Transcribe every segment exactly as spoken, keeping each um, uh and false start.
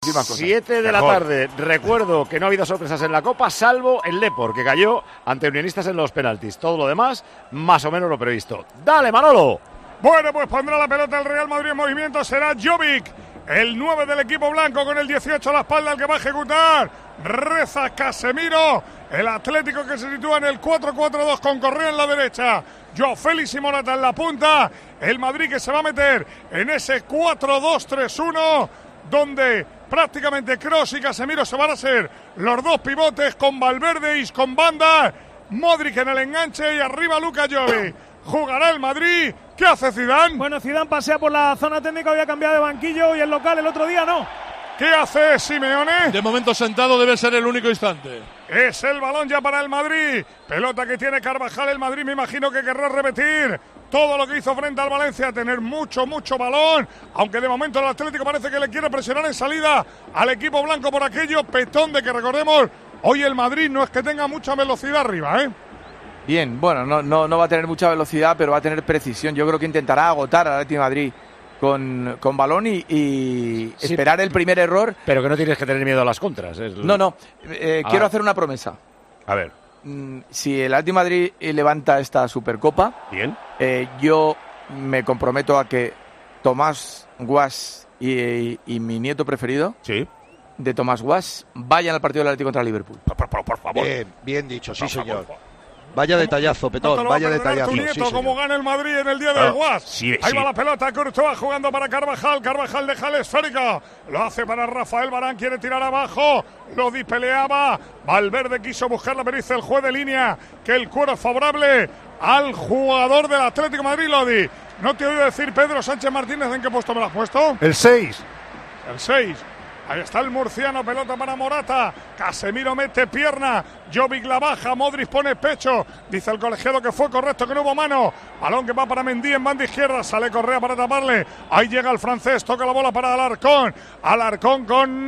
siete de la tarde. Recuerdo que no ha habido sorpresas en la Copa, salvo el Depor, que cayó ante Unionistas en los penaltis. Todo lo demás, más o menos lo previsto. ¡Dale, Manolo! Bueno, pues pondrá la pelota el Real Madrid en movimiento. Será Jovic, el nueve del equipo blanco, con el dieciocho a la espalda, el que va a ejecutar. Reza Casemiro, el Atlético que se sitúa en el cuatro cuatro dos con Correa en la derecha. Joao Félix y Morata en la punta. El Madrid que se va a meter en ese cuatro dos tres uno, donde prácticamente Kroos y Casemiro se van a ser los dos pivotes, con Valverde y con banda. Modric en el enganche y arriba Luka Jovic. Jugará el Madrid. ¿Qué hace Zidane? Bueno, Zidane pasea por la zona técnica, había cambiado de banquillo y el local el otro día no. ¿Qué hace Simeone? De momento sentado, debe ser el único instante. Es el balón ya para el Madrid. Pelota que tiene Carvajal. El Madrid me imagino que querrá repetir todo lo que hizo frente al Valencia, tener mucho, mucho balón, aunque de momento el Atlético parece que le quiere presionar en salida al equipo blanco por aquello petón de que, recordemos, hoy el Madrid no es que tenga mucha velocidad arriba, ¿eh? Bien, bueno, no, no, no va a tener mucha velocidad, pero va a tener precisión. Yo creo que intentará agotar al Atlético de Madrid con, con balón y, y sí, esperar el primer error. Pero que no tienes que tener miedo a las contras. Es... No, no, eh, ah. quiero hacer una promesa. A ver. Si el Atlético de Madrid levanta esta Supercopa, bien, eh, yo me comprometo a que Tomás Guas y, y, y mi nieto preferido, sí, de Tomás Guas, vayan al partido del Atlético contra Liverpool. Por, por, por favor. Bien, bien dicho, sí, por señor. Favor. Vaya detallazo, Petón, vaya detallazo. Tu nieto, sí, como gana el Madrid en el día del Guas. Sí, Ahí sí. va la pelota, Courtois jugando para Carvajal. Carvajal deja el esférico. Lo hace para Rafael Varane, quiere tirar abajo. Lo dispeleaba. Valverde quiso buscarla, pero dice el juez de línea que el cuero es favorable al jugador del Atlético de Madrid, Lodi. No te he oído decir, Pedro Sánchez Martínez, ¿en qué puesto me lo has puesto? El seis. El seis. Ahí está el murciano, pelota para Morata. Casemiro mete pierna. Jovic la baja, Modric pone pecho. Dice el colegiado que fue correcto, que no hubo mano. Balón que va para Mendy en banda izquierda. Sale Correa para taparle. Ahí llega el francés, toca la bola para Alarcón. Alarcón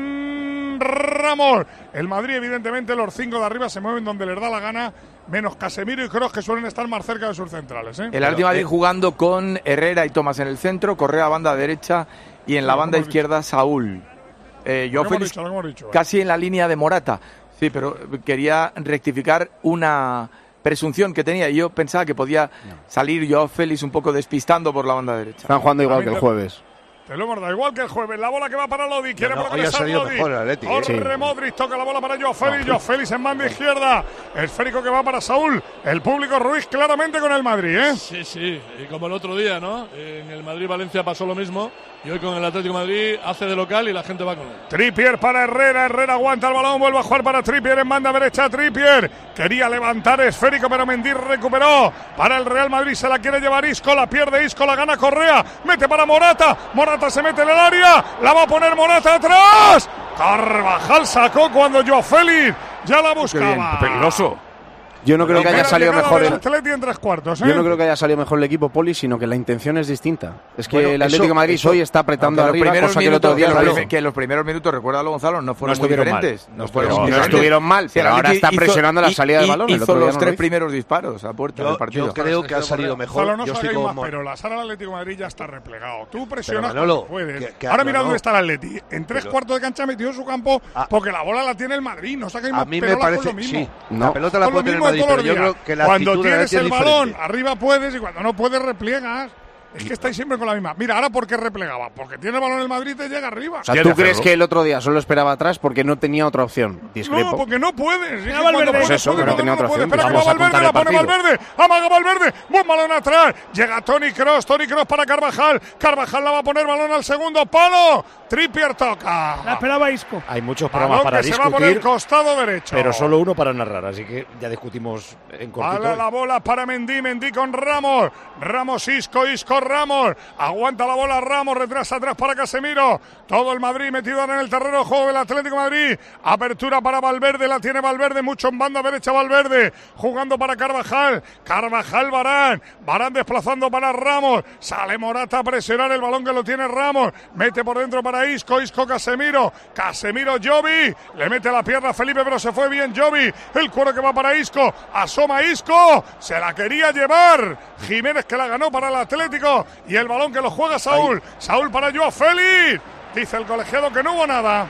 con Ramos. El Madrid, evidentemente, los cinco de arriba se mueven donde les da la gana, menos Casemiro y Kroos, que suelen estar más cerca de sus centrales, ¿eh? El Atlético de Madrid jugando con Herrera y Tomás en el centro, Correa a banda derecha y en la banda izquierda Saúl. Eh, yo Félix, dicho, dicho, casi en la línea de Morata. Sí, pero quería rectificar una presunción que tenía. Yo pensaba que podía no. salir Joao Félix un poco despistando por la banda derecha. Están jugando igual que el jueves. Te lo hemos dado igual que el jueves. La bola que va para Lodi. Quiere no, no, progresar Lodi. Corre sí. Modric, toca la bola para Joao Félix. Joao Félix en banda izquierda. Esférico que va para Saúl. El público Ruiz claramente con el Madrid, ¿eh? Sí, sí. Y como el otro día, ¿no? En el Madrid-Valencia pasó lo mismo. Y hoy con el Atlético de Madrid hace de local y la gente va con él. Trippier para Herrera. Herrera aguanta el balón. Vuelve a jugar para Trippier en banda derecha. Trippier quería levantar esférico, pero Mendy recuperó. Para el Real Madrid se la quiere llevar Isco. La pierde Isco. La gana Correa. Mete para Morata. Morata se mete en el área. La va a poner Morata atrás. Carvajal sacó cuando Joao Félix ya la buscaba. Peligroso. Yo no creo que haya salido mejor el en tres cuartos, ¿eh? Yo no creo que haya salido mejor el equipo, Poli, sino que la intención es distinta. Es que bueno, el Atlético de Madrid eso, hoy está apretando arriba, cosa que el otro día que, no. Los, que los primeros minutos, recuérdalo, Gonzalo, no fueron no muy diferentes. Mal. No, no, fueron pero, diferentes. no estuvieron mal, pero ahora está hizo, presionando la salida del balón. Hizo los tres primeros disparos a puerta yo, del partido. Yo creo que ha salido mejor. Ojalá no yo estoy como... más, pero la sala del Atlético de Madrid ya está replegado. Tú presionas Manolo, cuando puedes. Que, que, ahora mira no, dónde está el Atleti. En tres pero... cuartos de cancha metido en su campo ah, porque la bola la tiene el Madrid. No saca a mí me parece lo mismo. sí. No. La pelota la puede tener el Madrid, pero yo creo que la cuando tienes el balón diferente. arriba puedes y cuando no puedes repliegas. Es que estáis siempre con la misma. Mira, ahora ¿por qué replegaba? Porque tiene el balón el Madrid y te llega arriba. O sea, ¿tú crees que el otro día solo esperaba atrás porque no tenía otra opción? Discrepo. No, porque no puedes. Ya Valverde. Pues eso, que no tenía otra opción. Espera que va Valverde, la pone Valverde. Amaga Valverde. Buen balón atrás. Llega Toni Kroos. Toni Kroos para Carvajal. Carvajal la va a poner balón al segundo palo. Trippier toca. La esperaba Isco. Hay muchos programas balón para que discutir. Se va por el costado derecho. Pero solo uno para narrar, así que ya discutimos en cortito. Vale la bola para Mendy. Mendy con Ramos. Ramos Isco. Isco Ramos. Aguanta la bola Ramos, retrasa atrás para Casemiro. Todo el Madrid metido en el terreno de juego del Atlético de Madrid. Apertura para Valverde, la tiene Valverde, mucho en banda derecha Valverde. Jugando para Carvajal. Carvajal Varane. Varane desplazando para Ramos. Sale Morata a presionar el balón que lo tiene Ramos. Mete por dentro para Isco, Isco Casemiro. Casemiro Jovic. Le mete la pierna a Felipe, pero se fue bien Jovic. El cuero que va para Isco. Asoma Isco. Se la quería llevar Jiménez, que la ganó para el Atlético. Y el balón que lo juega Saúl. Ahí. Saúl para Joao Félix. Dice el colegiado que no hubo nada.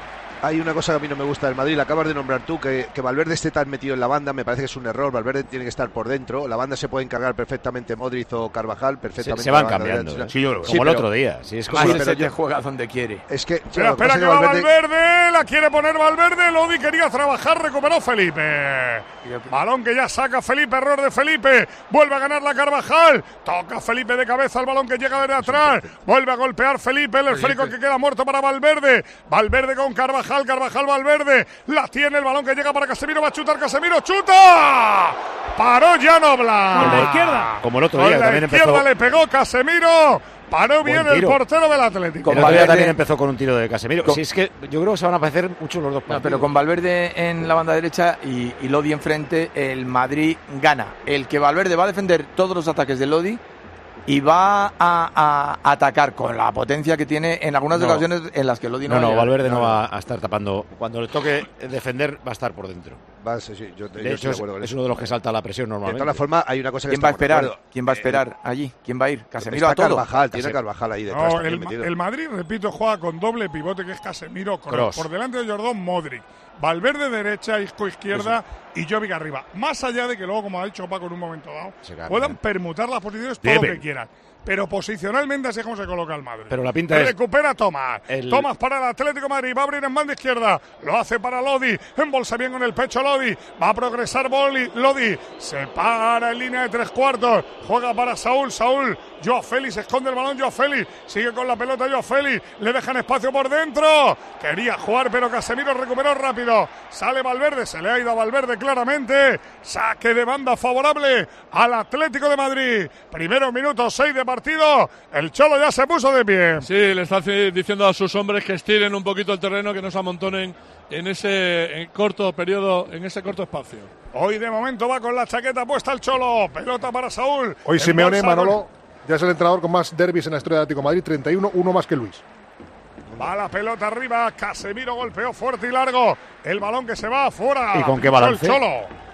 hay una cosa que a mí no me gusta del Madrid, la acabas de nombrar tú, que, que Valverde esté tan metido en la banda, me parece que es un error. Valverde tiene que estar por dentro, la banda se puede encargar perfectamente Modric o Carvajal, perfectamente. Se, se van cambiando, ¿eh? sí, como sí, el pero, otro día. Sí, es como sí, pero ya juega donde quiere. Es que, espera, espera que, que va Valverde... Valverde, la quiere poner Valverde, Lodi quería trabajar, recuperó Felipe. Balón que ya saca Felipe, error de Felipe, vuelve a ganar la Carvajal, toca Felipe de cabeza el balón que llega desde atrás, vuelve a golpear Felipe, el esférico que queda muerto para Valverde, Valverde con Carvajal, Carvajal Valverde, la tiene el balón que llega para Casemiro, va a chutar Casemiro, ¡chuta! Paró Jan Oblak. Con la izquierda. Como el otro día, con la también izquierda empezó... le pegó Casemiro. Paró bien el portero del Atlético. El otro día también empezó con un tiro de Casemiro. Con... Si es que yo creo que se van a parecer mucho los dos partidos. No, pero con Valverde en la banda derecha y, y Lodi enfrente, el Madrid gana. El que Valverde va a defender todos los ataques de Lodi y va a, a, a atacar con la potencia que tiene en algunas no. ocasiones en las que Lodi no No, no, va Valverde no, no va a estar tapando. Cuando le toque defender, va a estar por dentro. Va, sí, sí, yo, de yo hecho, estoy de es, es uno de los que salta la presión normalmente. De todas formas, hay una cosa que ¿Quién va a esperar? ¿Quién va a esperar eh, allí? ¿Quién va a ir? Casemiro a todo. Carvajal, tiene Carvajal ahí detrás. No, el, el Madrid, repito, juega con doble pivote que es Casemiro Kroos. Por delante de Jordán Modric. Valverde derecha, Isco izquierda y Jovic arriba. Más allá de que luego, como ha dicho Paco en un momento dado, puedan permutar las posiciones todo Debe. lo que quieran. Pero posicionalmente así es como se coloca el Madrid. Pero la pinta Recupera es... Tomás. El... Tomás para el Atlético de Madrid. Va a abrir en banda izquierda. Lo hace para Lodi. Embolsa bien con el pecho Lodi. Va a progresar Boli. Lodi. Se para en línea de tres cuartos. Juega para Saúl. Saúl. Joao Félix. Esconde el balón. Joao Félix. Sigue con la pelota Joao Félix. Le dejan espacio por dentro. Quería jugar, pero Casemiro recuperó rápido. Sale Valverde. Se le ha ido a Valverde claramente. Saque de banda favorable al Atlético de Madrid. Primeros minutos, seis de partido, el Cholo ya se puso de pie. Sí, le está diciendo a sus hombres que estiren un poquito el terreno, que no se amontonen en ese en corto periodo, en ese corto espacio. Hoy de momento va con la chaqueta puesta el Cholo, pelota para Saúl. Hoy Simeone, Manolo, ya es el entrenador con más derbis en la historia de Atlético de Madrid, treinta y uno, uno más que Luis. Va la pelota arriba, Casemiro golpeó fuerte y largo, el balón que se va afuera. ¿Y con qué balance? El Cholo.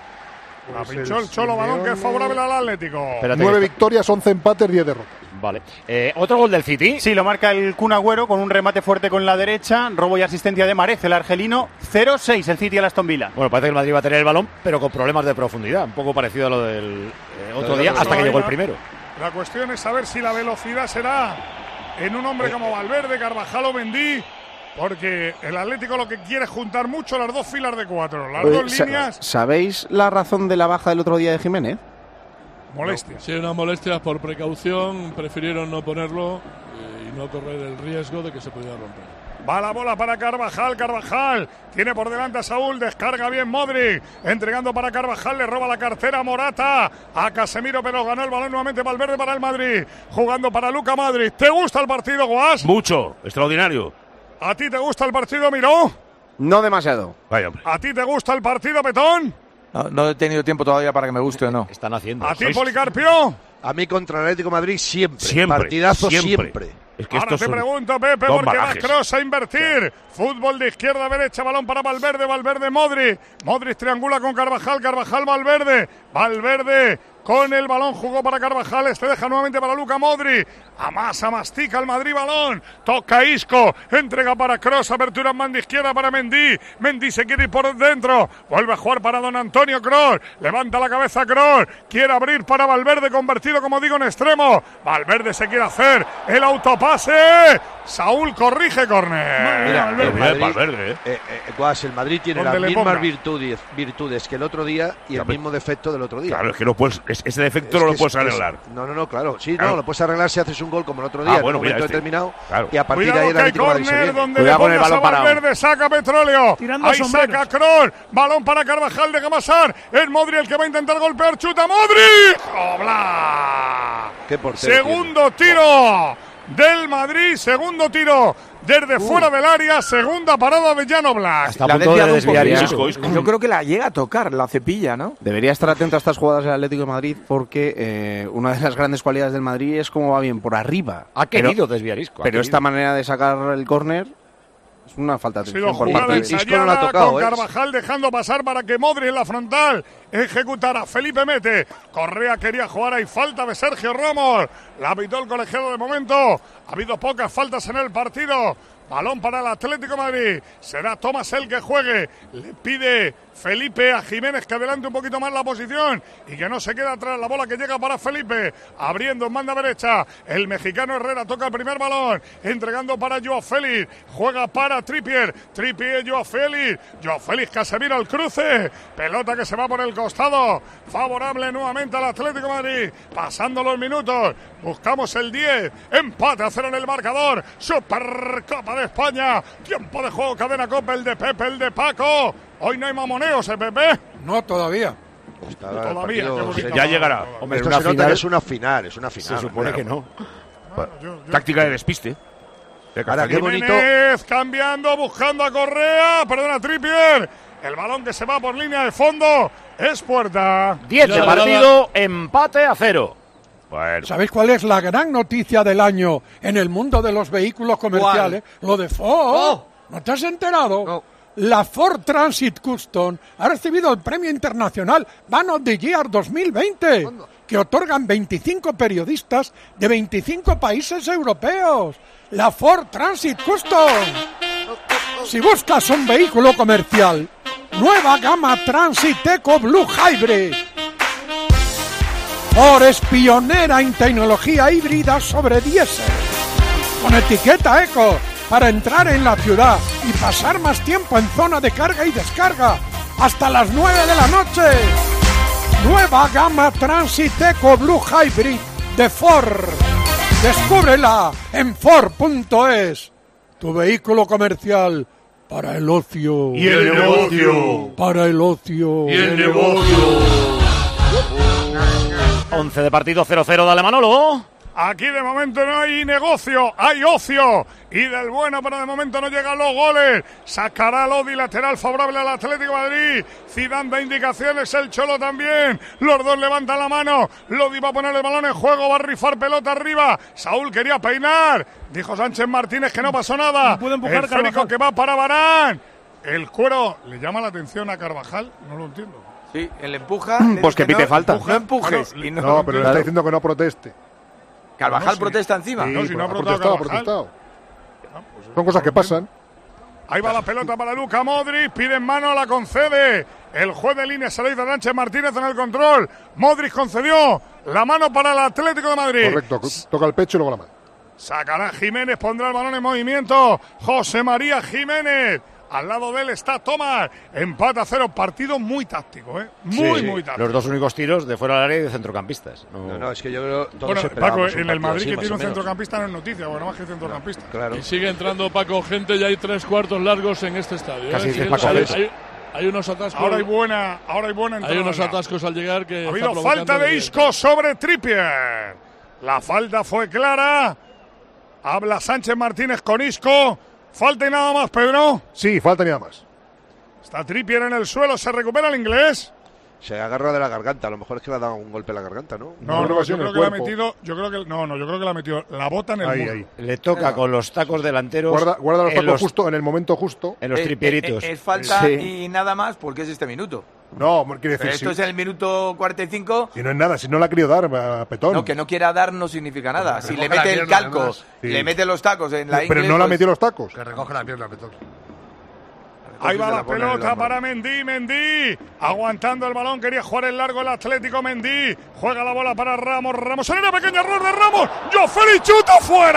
La pinchó el Cholo, balón que es favorable al Atlético. Espérate, Nueve victorias, once empates, diez derrotas. Vale. Eh, ¿Otro gol del City? Sí, lo marca el Kun Agüero con un remate fuerte con la derecha. Robo y asistencia de Mahrez, el argelino. cero seis el City al Aston Villa. Bueno, parece que el Madrid va a tener el balón, pero con problemas de profundidad. Un poco parecido a lo del eh, otro día, hasta que llegó el primero. La cuestión es saber si la velocidad será en un hombre como Valverde, Carvajal o Mendy. Porque el Atlético lo que quiere es juntar mucho las dos filas de cuatro, las Oye, dos líneas. ¿Sabéis la razón de la baja del otro día de Jiménez? Molestias. Sí, unas molestias por precaución, prefirieron no ponerlo eh, y no correr el riesgo de que se pudiera romper. Va la bola para Carvajal, Carvajal tiene por delante a Saúl, descarga bien Modric, entregando para Carvajal, le roba la cartera a Morata, a Casemiro, pero ganó el balón nuevamente Valverde para el Madrid, jugando para Luka Modric. ¿Te gusta el partido, Guas? Mucho, extraordinario. ¿A ti te gusta el partido, Miró? No demasiado. Vaya, hombre. ¿A ti te gusta el partido, Petón? No, no he tenido tiempo todavía para que me guste o no. Están haciendo. ¿A ti, Policarpio? A mí contra el Atlético de Madrid siempre. Siempre. Partidazo siempre. siempre. Es que Ahora te pregunto, Pepe, porque va Kroos a invertir. Sí. Fútbol de izquierda a derecha, balón para Valverde, Valverde, Modric. Modric triangula con Carvajal, Carvajal, Valverde. Valverde con el balón, jugó para Carvajal, este deja nuevamente para Luka Modric. Amasa, mastica el Madrid balón. Toca Isco, entrega para Kroos, apertura en banda izquierda para Mendy. Mendy se quiere ir por dentro. Vuelve a jugar para Don Antonio Kroos. Levanta la cabeza Kroos. Quiere abrir para Valverde, convertido, como digo, en extremo. Valverde se quiere hacer el autopase. Saúl corrige córner. Mira, el Madrid, Valverde, ¿eh? Eh, eh, Guas, el Madrid tiene las mismas virtudes, virtudes que el otro día y el mismo defecto del otro día. Claro, es que no puedes, ese defecto es no lo puedes arreglar. Es, no, no, no, claro. Sí, claro. no, lo puedes arreglar si haces un gol como el otro día, ah, bueno, en un momento este. determinado. Claro. Y a partir Cuidado de ahí el Atlético de Madrid se viene. Donde Cuidado con el balón para Valverde, saca Petróleo. Tirando ahí sombreros. saca Kroos. Balón para Carvajal, deja pasar. Es Modric el que va a intentar golpear. Chuta Modric. ¡Obla! Qué portero Segundo tiene. tiro del Madrid. Segundo tiro desde uh. fuera del área. Segunda parada de Jan Oblak. Hasta a punto de desviar Isco. Yo creo que la llega a tocar, la cepilla, ¿no? Debería estar atento a estas jugadas del Atlético de Madrid porque eh, una de las grandes cualidades del Madrid es cómo va bien por arriba. Ha querido pero, desviar Isco. Pero esta manera de sacar el córner es una falta de atención por parte de Isco. No la ha tocado, con Carvajal ¿eh? dejando pasar para que Modric en la frontal ejecutara. Felipe mete. Correa quería jugar. Hay falta de Sergio Ramos. La pitó el colegiado de momento. Ha habido pocas faltas en el partido. Balón para el Atlético de Madrid. Será Tomás el que juegue. Le pide Felipe a Jiménez que adelante un poquito más la posición y que no se quede atrás. La bola que llega para Felipe. Abriendo en banda derecha. El mexicano Herrera toca el primer balón. Entregando para Joao Félix. Juega para Trippier. Trippier, Joao Félix. Joao Félix, Casemiro al cruce. Pelota que se va por el costado. Favorable nuevamente al Atlético de Madrid. Pasando los minutos. Buscamos el diez. Empate a cero en el marcador. Supercopa de España. Tiempo de juego. Cadena Copa. El de Pepe, el de Paco. Hoy no hay mamoneos, ¿eh, Pepe? No, todavía. Está todavía. Partido, ya llegará. Hombre, esto se nota final, que es una final. Es una final. Se supone claro. que no. Bueno, yo, yo, Táctica de despiste. Ahora, qué bonito. Cambiando, buscando a Correa. Perdona, Trippier. El balón que se va por línea de fondo. Es puerta. diez de partido. Empate a cero. Bueno. ¿Sabéis cuál es la gran noticia del año en el mundo de los vehículos comerciales? ¿Cuál? Lo de Ford. Oh. ¿No te has enterado? No. La Ford Transit Custom ha recibido el premio internacional Van of the Year dos mil veinte, ¿cuándo? Que otorgan veinticinco periodistas de veinticinco países europeos. La Ford Transit Custom. Si buscas un vehículo comercial, nueva gama Transit Eco Blue Hybrid. Ford es pionera en tecnología híbrida sobre diésel, con etiqueta Eco, para entrar en la ciudad y pasar más tiempo en zona de carga y descarga, hasta las nueve de la noche. Nueva gama Transit Eco Blue Hybrid de Ford. Descúbrela en Ford punto es. Tu vehículo comercial para el ocio. Y el negocio. Para el ocio. Y el negocio. once de partido, cero cero, dale Manolo. Aquí de momento no hay negocio, hay ocio. Y del bueno, pero de momento no llegan los goles. Sacará Lodi, lateral favorable al Atlético de Madrid. Zidane da indicaciones, el Cholo también. Los dos levantan la mano. Lodi va a poner el balón en juego, va a rifar pelota arriba. Saúl quería peinar. Dijo Sánchez Martínez que no pasó nada. No puede empujar el Férico que va para Varane. El cuero le llama la atención a Carvajal, no lo entiendo. Sí, él empuja. Pues que pite no, falta. Empuja, no empujes. No, y no, no, pero le está diciendo que no proteste. Carvajal no, sí. protesta encima. Sí, no, si no ha ha protestado, protestado. Carvajal. protestado. No, pues Son cosas que pasan. Ahí va la pelota para Luka Modric, pide en mano, la concede. El juez de línea se le dice Sánchez Martínez en el control. Modric concedió la mano para el Atlético de Madrid. Correcto, toca el pecho y luego la mano. Sacará Jiménez, pondrá el balón en movimiento. José María Jiménez. Al lado de él está Tomás. Empate a cero. Partido muy táctico, ¿eh? Muy, sí, muy táctico. Los dos únicos tiros de fuera del área y de centrocampistas. No, no, no es que yo creo que todos bueno, Paco, en el Madrid así, que tiene un centrocampista no es noticia, bueno, más que centrocampista. Claro. Y sigue entrando, Paco, gente, ya hay tres cuartos largos en este estadio. Casi ¿eh? Paco hay, hay, hay unos atascos. Ahora hay buena, ahora hay buena entrada. Hay unos atascos al llegar que. Ha habido falta de Isco sobre Trippier. La falta fue clara. Habla Sánchez Martínez con Isco. Falta y nada más, Pedro. Sí, falta y nada más. Está Trippier en el suelo, se recupera el inglés. Se agarra de la garganta, a lo mejor es que le ha dado un golpe en la garganta, ¿no? No, no, no yo creo que le ha metido, yo creo que no, no, yo creo que le ha metido la bota en el ahí, muslo. ahí. Le toca con los tacos delanteros. Guarda, guarda los tacos los, justo en el momento justo. En los eh, tripieritos. Eh, eh, es falta sí. y nada más porque es este minuto. No, quiere decir. Pero esto si, es en el minuto cuarenta y cinco. Si no es nada, si no la ha querido dar a Petón. No, que no quiera dar no significa nada. Que si le mete mete el calco, sí. le mete los tacos en la Pero ingle, no pues, la metió los tacos. Que recoge la pierna, Petón. Ahí va la pelota para Mendy, Mendy, aguantando el balón, quería jugar el largo el Atlético, Mendy, juega la bola para Ramos, Ramos, en un pequeño error de Ramos, Joao Félix chuta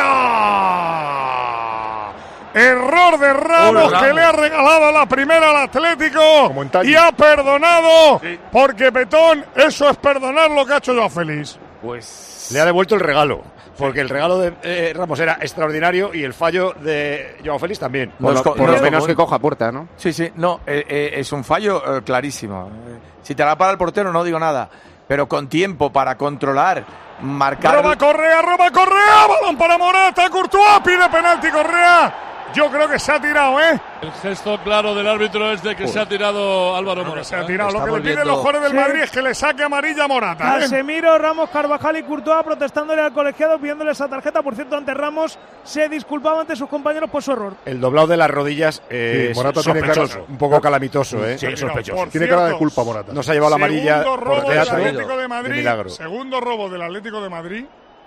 fuera. Error de Ramos, Hola, Ramos que le ha regalado la primera al Atlético y ha perdonado, sí. porque Petón, eso es perdonar lo que ha hecho Joao Félix. Pues le ha devuelto el regalo. Porque el regalo de eh, Ramos era extraordinario y el fallo de Joao Félix también. Por, lo, por lo menos que coja puerta, ¿no? Sí, sí, no, eh, eh, es un fallo eh, clarísimo. Si te la para el portero no digo nada, pero con tiempo para controlar, marcar... Roba Correa, roba Correa, balón para Morata, Courtois, pide penalti Correa. Yo creo que se ha tirado, ¿eh? El gesto claro del árbitro es de que Uy. se ha tirado Álvaro Morata. Se ha tirado. Lo que le piden los jugadores del sí. Madrid es que le saque amarilla a Morata. ¿eh? Casemiro, Ramos, Carvajal y Courtois protestándole al colegiado, pidiéndole esa tarjeta. Por cierto, ante Ramos se disculpaba ante sus compañeros por su error. El doblado de las rodillas eh, sí, Morata tiene cara, un poco calamitoso, ¿eh? Sí, sospechoso. Tiene cara de culpa Morata. No se ha llevado la amarilla segundo robo por teatro del Atlético de Madrid. De milagro. Segundo robo del Atlético de Madrid.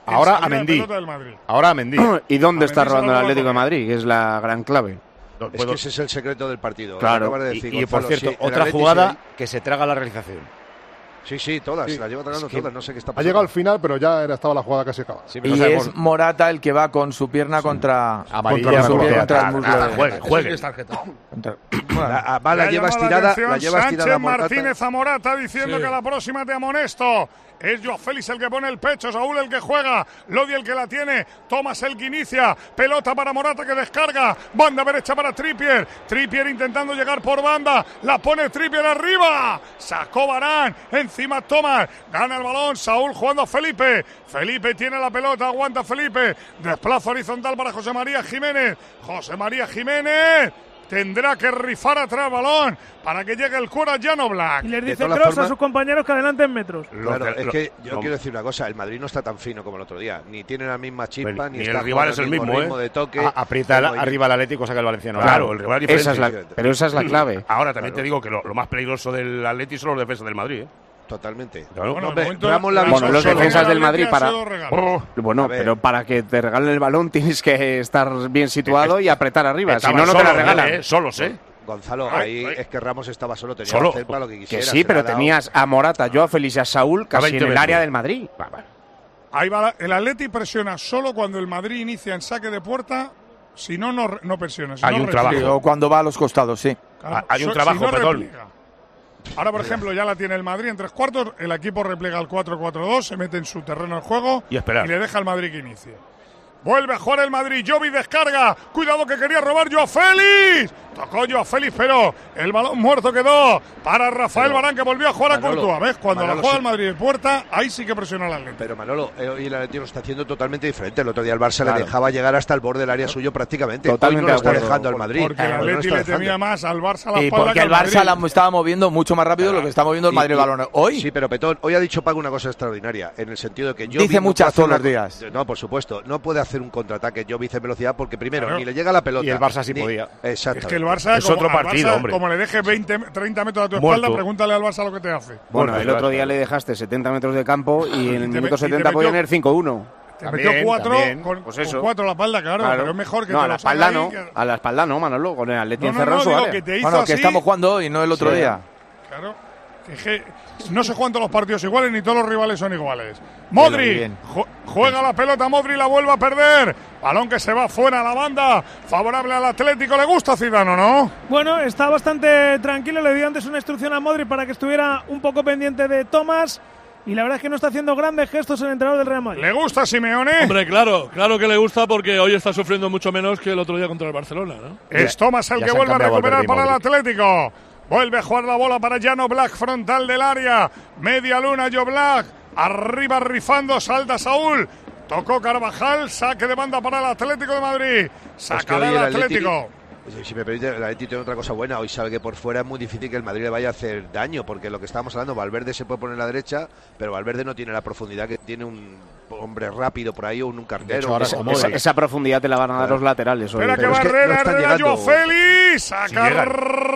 Ahora a Mendy. Ahora a Mendy. ¿Y dónde A está Mendy se robando lo el va a Atlético de correr. Madrid? Que es la gran clave. Es que ese es el secreto del partido. Claro. Acabas de Y, decir, y, por Gonzalo, cierto, sí, el otra Atleti jugada sí. que se traga la realización. Sí, sí, todas, Sí. se las lleva tragando Es que todas, no sé qué está Ha pasando. llegado al final, pero ya era, estaba la jugada casi acabada. Sí, pero Y no sabemos- es Morata el que va con su pierna contra, Amarilla, contra, su contra- pie, contra el nada, muslo. nada, de- juegue, juegue. Eso sí es tarjeta. contra- La, va, la Le lleva llama la estirada, atención la lleva estirada Sánchez Morata. Martínez a Morata diciendo Sí. que a la próxima te amonesto. Es Joao Félix el que pone el pecho, Saúl el que juega, Lodi el que la tiene, Tomás el que inicia, pelota para Morata que descarga, banda derecha para Trippier, Trippier intentando llegar por banda, la pone Trippier arriba, sacó Varane, encima Tomás, gana el balón, Saúl jugando a Felipe, Felipe tiene la pelota, aguanta Felipe, desplaza horizontal para José María Jiménez, José María Jiménez. Tendrá que rifar atrás balón para que llegue el cura Jan Oblak. Y les De dice todas Kroos formas- a sus compañeros que adelanten metros. Claro, Lo que- es lo- que yo lo- quiero decir una cosa, el Madrid no está tan fino como el otro día, ni tiene la misma chispa, Bueno, ni, ni está el rival con es el mismo, ritmo ¿eh? de toque. A- aprieta el- Como- arriba el Atlético, saca el Valenciano. Claro, el rival es Esa es la, diferente. pero esa es la clave. Ahora también te digo que lo, lo más peligroso del Atleti son los defensas del Madrid, ¿eh? Totalmente. Claro. Bueno, Hombre, de momento, Ramos la Bueno, avisó los solo. defensas del el Atleti Madrid ha para- sido regalo. Bueno, A ver. pero para que te regalen el balón tienes que estar bien situado y apretar arriba. Si Estaban no, no te la solos, regalan. ¿eh? Solos, ¿eh? Gonzalo, Ay, ahí ay. es que Ramos estaba solo, tenía Solo. que hacer para lo que Que quisiera. sí, se le pero ha dado- tenías a Morata, Joao Félix y a Saúl casi en veinte el metros. área del Madrid. Va, va. Ahí va la- el Atleti presiona solo cuando el Madrid inicia en saque de puerta, si no, no, no presiona. Si Hay no, un repliega. trabajo. O cuando va a los costados, sí. Claro, Hay un so- trabajo, si no, Petón. repliega. Ahora, por ejemplo, ya la tiene el Madrid en tres cuartos, el equipo repliega al cuatro cuatro dos, se mete en su terreno de juego Y esperar. le deja al Madrid que inicie. Vuelve a jugar el Madrid, Jovi descarga, cuidado que quería robar Joao Félix, tocó Joao Félix, pero el balón muerto quedó para Rafael Pero, Varane que volvió a jugar a Manolo, Courtois. ¿Ves? Cuando Manolo, la juega sí. el Madrid de puerta, ahí sí que presiona al Atlético. Pero Manolo, eh, hoy el Atlético lo está haciendo totalmente diferente. El otro día el Barça Claro. le dejaba llegar hasta el borde del área suyo prácticamente. Totalmente hoy no lo de está acuerdo. dejando al Madrid. Porque el Hoy no lo Atleti está le temía dejando. más al Barça a la Y espalda porque que el al Barça Madrid. la estaba moviendo mucho más rápido de lo que está moviendo el Y- Madrid el y- balón hoy. Sí, pero Petón, hoy ha dicho Paco una cosa extraordinaria, en el sentido de que yo Dice muchas todos los días. No, por supuesto, no puede hacer un contraataque yo en velocidad porque primero Claro. ni le llega la pelota. Y el Barça sí ni- podía. Exacto. Es que el Barça, Es como, otro al partido, Barça, hombre. como le deje veinte, treinta metros a tu Muerto. espalda, pregúntale al Barça lo que te hace. Bueno, Bueno, el el otro Barça. día le dejaste setenta metros de campo y en el te minuto me- y te setenta podía metió- tener cinco uno. Te También, metió cuatro también. con, Pues con eso. cuatro a la espalda, claro, Claro. pero es mejor que no, te a la lo saque espalda ahí no, que- a la espalda no, Manolo, con el Atleti No, no, encerrado no, en su digo área. que te hizo Bueno, así. que estamos jugando hoy, no el otro Sí. día. Claro. Que je- no se juegan todos los partidos iguales ni todos los rivales son iguales. Modri bien. ju- juega la pelota, Modri la vuelve a perder. Balón que se va fuera a la banda, favorable al Atlético. Le gusta a Zidane, ¿no? Bueno, está bastante tranquilo. Le dio antes una instrucción a Modri para que estuviera un poco pendiente de Tomás. Y la verdad es que no está haciendo grandes gestos el entrenador del Real Madrid. Le gusta a Simeone. Hombre, claro, claro que le gusta porque hoy está sufriendo mucho menos que el otro día contra el Barcelona, ¿no? Es Tomás el ya que se han vuelve a cambiado recuperar Valverde y para el Atlético. Vuelve a jugar la bola para Jan Oblak, frontal del área. Media luna, Oblak. Arriba rifando, salta Saúl. Tocó Carvajal, saque de banda para el Atlético de Madrid. Es que Sacará hoy el el Atleti- Atlético. Si me permite, el Atlético tiene otra cosa buena. Hoy salga por fuera, es muy difícil que el Madrid le vaya a hacer daño, porque lo que estábamos hablando, Valverde se puede poner a la derecha, pero Valverde no tiene la profundidad que tiene un hombre rápido por ahí o un, un cartero. hecho, ahora un- se un- mueve. Esa, esa profundidad te la van a dar los laterales hoy. Espera que pero va es que Herrera, no están Herrera, llegando. Joao Félix. Saca Si llegan.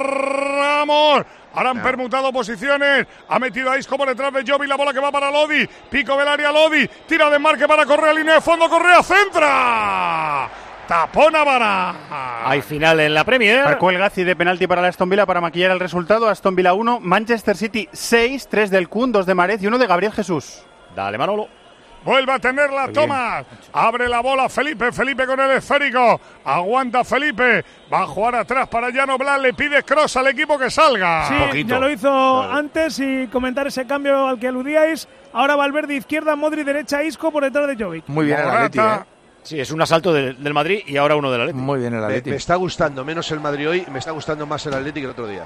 Ramos. Ahora han permutado posiciones. Ha metido a Isco por detrás de Jovi. La bola que va para Lodi. Pico del área Lodi. Tira de marque para Correa. Línea de fondo. Correa centra. Tapón a Varane. Hay final en la Premier. Marcó el Gazi de penalti para la Aston Villa para maquillar el resultado. Aston Villa uno, Manchester City seis, tres del Kun, dos de Marez y uno de Gabriel Jesús. Dale, Manolo. Vuelve a tenerla Tomás. Abre la bola Felipe. Felipe con el esférico. Aguanta Felipe. Va a jugar atrás para Jan Oblak. Le pide cross al equipo que salga. Sí, poquito. ya lo hizo antes y comentar ese cambio al que aludíais. Ahora Valverde izquierda, Modri derecha, Isco por detrás de Jovic. Muy bien el Atleti, Morata. ¿eh? Sí, es un asalto del, del Madrid y ahora uno del Atlético. Muy bien el Me, Atleti. me está gustando menos el Madrid hoy, me está gustando más el Atlético que el otro día.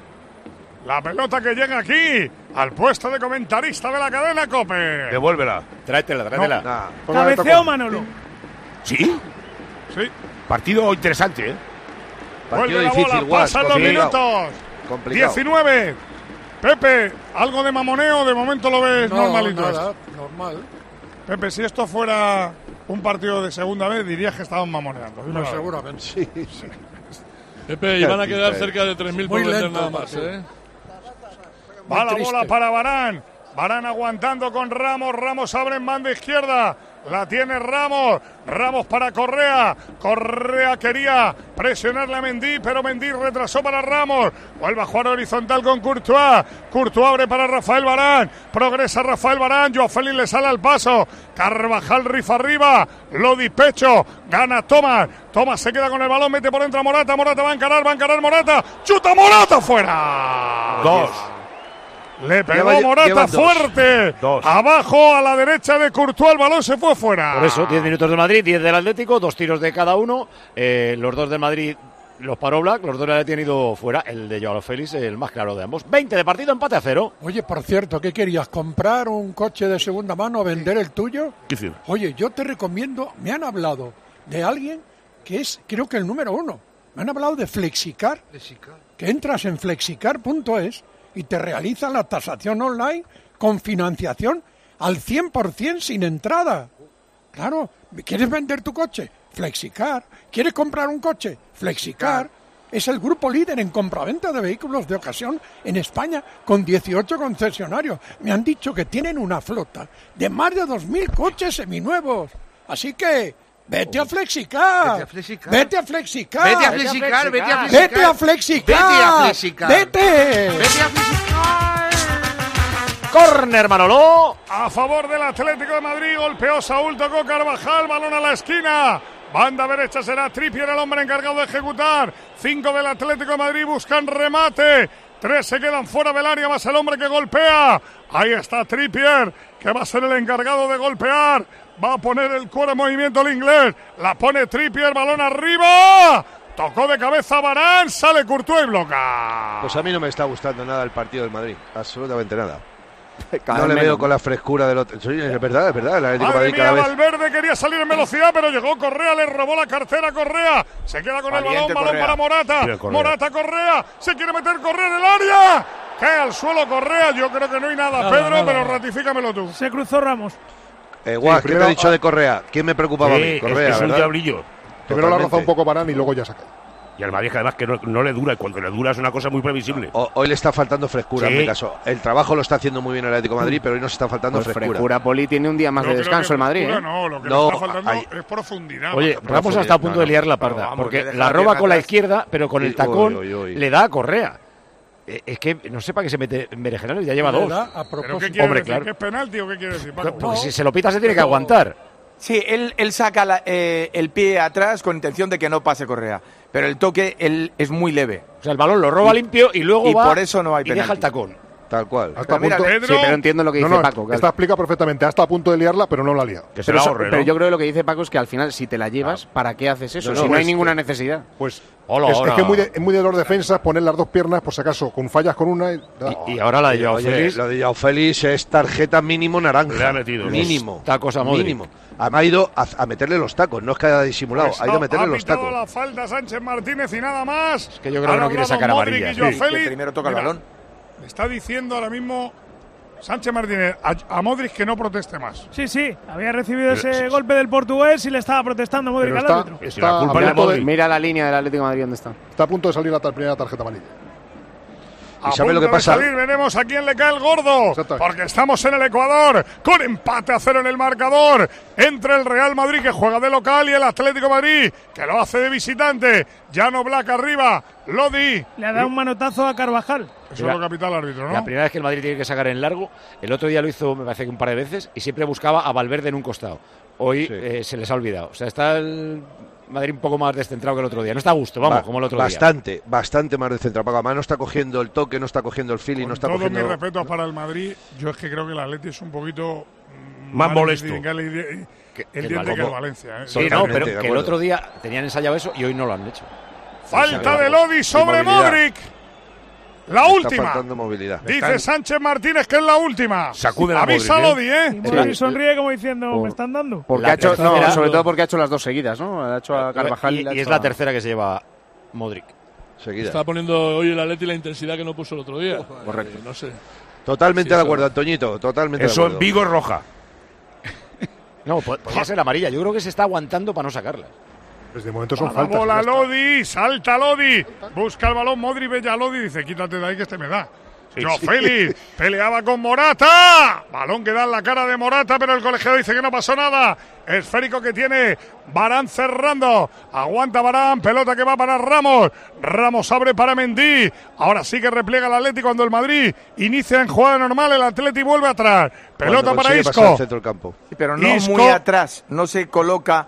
La pelota que llega aquí al puesto de comentarista de la cadena COPE. Devuélvela. Tráetela, tráetela. Nah. Cabeceo Manolo. ¿Sí? Sí. Partido interesante, ¿eh? Partido Vuelve la difícil, bola, Guas, pasan los complicado. minutos. Complicado. diecinueve. Pepe, algo de mamoneo, de momento lo ves No, normalito. nada, esto. normal. Pepe, si esto fuera un partido de segunda vez, dirías que estaban mamoneando. Dímelo. No, seguramente. Sí, Pepe, y van a quedar Qué cerca de tres mil Muy por vender lento nada el más, partido. ¿eh? Va la triste. bola para Varane. Varane aguantando con Ramos. Ramos abre en banda izquierda. la tiene Ramos, Ramos para Correa, Correa quería presionarle a Mendy, pero Mendy retrasó para Ramos, vuelve a jugar horizontal con Courtois, Courtois abre para Rafael Varane, progresa Rafael Varane, Joao Félix le sale al paso, Carvajal rifa arriba, Lodi pecho, gana Thomas, Thomas se queda con el balón, mete por dentro a Morata, Morata va a encarar, va a encarar Morata, chuta Morata fuera. Dos. Le pegó Lleva, Morata fuerte. Dos. Abajo a la derecha de Courtois, el balón se fue fuera. Por eso, diez minutos del Madrid, diez del Atlético, dos tiros de cada uno. Eh, los dos del Madrid los paró Black, los dos le han tenido fuera. El de Joao Félix, el más claro de ambos. veinte de partido, empate a cero. Oye, por cierto, ¿qué querías? ¿Comprar un coche de segunda mano o vender el tuyo? ¿Qué? Oye, yo te recomiendo, me han hablado de alguien que es, creo que el número uno. Me han hablado de Flexicar, Flexicar. Que entras en flexicar punto es y te realizan la tasación online con financiación al cien por ciento sin entrada. Claro, ¿quieres vender tu coche? Flexicar. ¿Quieres comprar un coche? Flexicar. Es el grupo líder en compraventa de vehículos de ocasión en España con dieciocho concesionarios. Me han dicho que tienen una flota de más de dos mil coches seminuevos. Así que vete a Flexicar. Vete a Flexicar. Vete a Flexicar. Vete a Flexicar. Vete a Flexicar. Vete a Flexicar. Vete a Flexicar. Vete. Vete a Flexicar. Córner, Manolo. A favor del Atlético de Madrid, golpeó Saúl, tocó Carvajal, balón a la esquina. Banda derecha será Trippier, el hombre encargado de ejecutar. Cinco del Atlético de Madrid buscan remate. Tres se quedan fuera del área, más el hombre que golpea. Ahí está Trippier, que va a ser el encargado de golpear. Va a poner el cuero en movimiento el inglés. La pone Trippier, balón arriba. Tocó de cabeza Varane, sale Courtois y bloca. Pues a mí no me está gustando nada el partido del Madrid. Absolutamente nada. No le veo con la frescura del otro. Sí, es verdad, es verdad. El Atlético Madrid cada vez. Valverde quería salir en velocidad, pero llegó Correa, le robó la cartera a Correa. Se queda con Valiente el balón, balón para Morata. Correa. Morata, Correa. Se quiere meter Correa en el área. Cae al suelo Correa. Yo creo que no hay nada, nada Pedro, nada, pero nada. Ratifícamelo tú. Se cruzó Ramos. Eh, guau, sí, ¿qué te ha dicho de Correa? ¿Quién me preocupaba sí, a mí? Correa, es, es un diablillo. Primero la rozado un poco Varane y luego ya saca. Y al Madrid además que no, no le dura, y cuando le dura es una cosa muy previsible. O, hoy le está faltando frescura, sí. En mi caso. El trabajo lo está haciendo muy bien el Atlético de Madrid, pero hoy nos está faltando pues frescura. Frescura, Poli, tiene un día más no, de descanso el Madrid. ¿eh? No, lo que no, le está faltando hay... es profundidad. Oye, Ramos está a punto no, no. de liar la parda, no, vamos, porque la roba con la izquierda, pero con el tacón uy, uy, uy. le da a Correa. Eh, es que no sé para qué se mete en berenjenales, ya lleva dos. A ¿Pero qué quiere Hombre, decir? Claro. ¿Qué es penalti o qué quiere decir? Paco? Porque si se lo pita se tiene que aguantar. Sí, él, él saca la, eh, el pie atrás con intención de que no pase Correa, pero el toque él es muy leve. O sea, el balón lo roba y, limpio y luego y va por eso no hay y deja el tacón. Tal cual. Hasta mira, punto, Pedro, sí, pero entiendo lo que dice no, no, Paco. Esta claro. explica perfectamente. Hasta a punto de liarla, pero no la ha liado. Que se pero, la ahorre, pero ¿no? yo creo que lo que dice Paco es que al final, si te la llevas, ah. ¿para qué haces eso? No, no, si no pues, hay ninguna necesidad. Pues hola, es, es que es muy de, es muy de los defensas poner las dos piernas, por si acaso, con fallas con una. Y, no. y, y ahora la de Joao Félix. Lo de Joao Félix es tarjeta mínimo naranja. Le ha metido. Mínimo. Tacos a Modric. Mínimo. Ha ido a, a meterle los tacos, no es que haya disimulado, pues ha ido a meterle ha los tacos. La falta Sánchez Martínez y nada más. Es que yo creo que no quiere sacar amarilla. Sí. Que primero toca Mira, el balón. Le está diciendo ahora mismo Sánchez Martínez a, a Modric que no proteste más. Sí, sí, había recibido ese sí, golpe del portugués y le estaba protestando Modric al árbitro. Está, la culpa de Modric. Mira la línea del Atlético de Madrid dónde está. Está a punto de salir la tar primera tarjeta amarilla. ¿Y sabe lo que pasa? Salir, veremos a quién le cae el gordo, porque estamos en el Ecuador, con empate a cero en el marcador, entre el Real Madrid que juega de local y el Atlético de Madrid que lo hace de visitante. Llano Black arriba, Lodi. Le ha dado un manotazo a Carvajal. Eso Mira, es lo capital árbitro, ¿no? La primera vez que el Madrid tiene que sacar en largo, el otro día lo hizo, me parece que un par de veces, y siempre buscaba a Valverde en un costado. Hoy sí. eh, se les ha olvidado. O sea, está el Madrid un poco más descentrado que el otro día. No está a gusto, vamos, Va, como el otro bastante, día. Bastante, bastante más descentrado. Además no está cogiendo el toque, no está cogiendo el feeling, Con no está todos cogiendo... mis respetos para el Madrid, yo es que creo que el Atleti es un poquito... Más molesto. El diente que el Valencia. ¿eh? Sí, no, pero que el otro día tenían ensayado eso y hoy no lo han hecho. Falta de Lodi sobre Modric. La Está última. faltando movilidad. Dice están... Sánchez Martínez que es la última. Sacude la Avisa a Lodi, ¿eh? Y Modric sonríe como diciendo, por, me están dando. Porque ha hecho, no, sobre todo porque ha hecho las dos seguidas, ¿no? Ha hecho a Carvajal y, y, y, y hecho es la a... tercera que se lleva Modric. Seguida. Está poniendo hoy el Atleti la intensidad que no puso el otro día. Correcto. Eh, no sé. Totalmente sí, de acuerdo, Antoñito. Totalmente eso de acuerdo. En Vigo es roja. No, podría ser amarilla. Yo creo que se está aguantando para no sacarla. Desde momento son la faltas. Bola Lodi, salta Lodi. Busca el balón, Modric, ve a Lodi y dice, quítate de ahí que este me da. Joao Félix peleaba con Morata. Balón que da en la cara de Morata, pero el colegiado dice que no pasó nada. Esférico que tiene Varane cerrando. Aguanta Varane, pelota que va para Ramos. Ramos abre para Mendy. Ahora sí que repliega el Atleti cuando el Madrid inicia en jugada normal. El Atleti vuelve atrás. Pelota para Isco. Centro del campo. Sí, pero no Isco. Muy atrás. No se coloca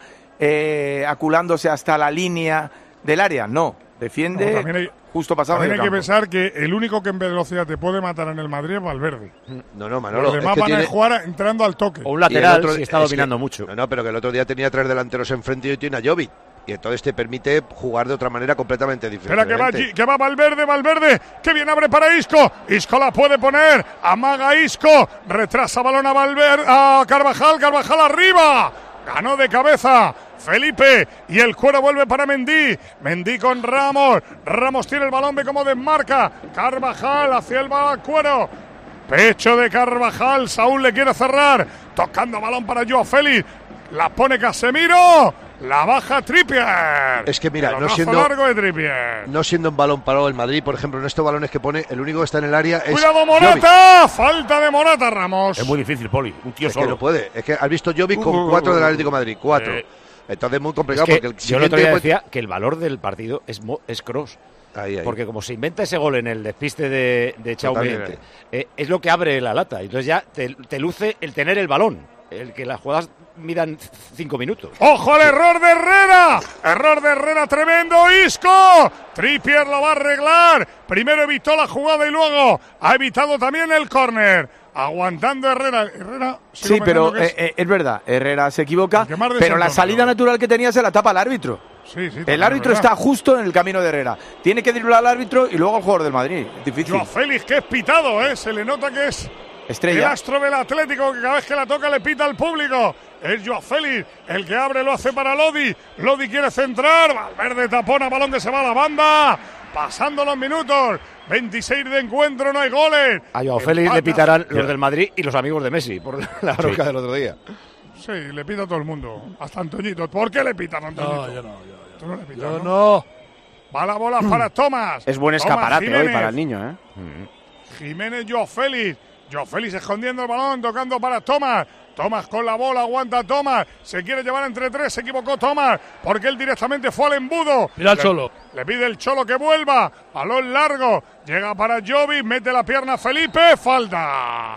eh, aculándose hasta la línea del área. No. Defiende no, hay, justo pasado. También hay que pensar que el único que en velocidad te puede matar en el Madrid es Valverde. No, no, Manolo. Los demás es que van tiene... a jugar entrando al toque. O un lateral otro, si está dominando que, mucho. No, no, pero que el otro día tenía tres delanteros enfrente y hoy tiene a Jovic. Y entonces te permite jugar de otra manera completamente diferente. Espera que va, que va Valverde, Valverde, que bien abre para Isco. Isco la puede poner, amaga Isco, retrasa balón a Valverde, a Carvajal, Carvajal arriba. Ganó de cabeza Felipe y el cuero vuelve para Mendy. Mendy con Ramos. Ramos tiene el balón, ve cómo desmarca. Carvajal hacia el cuero. Pecho de Carvajal. Saúl le quiere cerrar. Tocando balón para Joao Félix. La pone Casemiro. La baja Trippier. Es que mira, no siendo, largo de Trippier. no siendo un balón parado el Madrid, por ejemplo, en estos balones que pone, el único que está en el área es. ¡Cuidado, Morata! Jovic. Falta de Morata, Ramos. Es muy difícil, Poli. Un tío es solo. Que no puede. Es que has visto Jovic con cuatro del Atlético de Madrid. Cuatro. Eh. Entonces es muy complicado. Es que porque el yo el otro día decía que el valor del partido es, es Kroos. Ahí, ahí. Porque como se inventa ese gol en el despiste de, de Tchouaméni, eh, es lo que abre la lata. Entonces ya te, te luce el tener el balón. El que las jugadas midan cinco minutos. ¡Ojo al error de Herrera! Error de Herrera tremendo, Isco. Trippier lo va a arreglar. Primero evitó la jugada y luego ha evitado también el córner. Aguantando Herrera. Herrera sí, pero es... Eh, es verdad, Herrera se equivoca, pero la salida natural que tenía se la tapa el árbitro. Sí, sí, el árbitro está justo en el camino de Herrera. Tiene que driblar al árbitro y luego al jugador del Madrid. Difícil. Joao Félix, que es pitado, ¿eh? Se le nota que es estrella. El astro del Atlético, que cada vez que la toca le pita al público. Es Joao Félix, el que abre lo hace para Lodi. Lodi quiere centrar, Valverde tapona, balón que se va a la banda. Pasando los minutos, veintiséis de encuentro, no hay goles. A Joao Félix le pitarán los del Madrid y los amigos de Messi por la bronca sí. del otro día. Sí, le pita a todo el mundo, hasta Antoñito. ¿Por qué le pitan a Antoñito? No, yo no, yo, yo. ¿Tú no le pitas, yo no? no. Va la bola para Tomás. Es buen escaparate hoy para el niño, ¿eh? Jiménez, Joao Félix. Joao Félix escondiendo el balón, tocando para Tomás. Tomás con la bola, aguanta Tomás. Se quiere llevar entre tres, se equivocó Tomás, porque él directamente fue al embudo. Mira el Cholo. Le, le pide el Cholo que vuelva. Balón largo. Llega para Jovic, mete la pierna Felipe. Falta.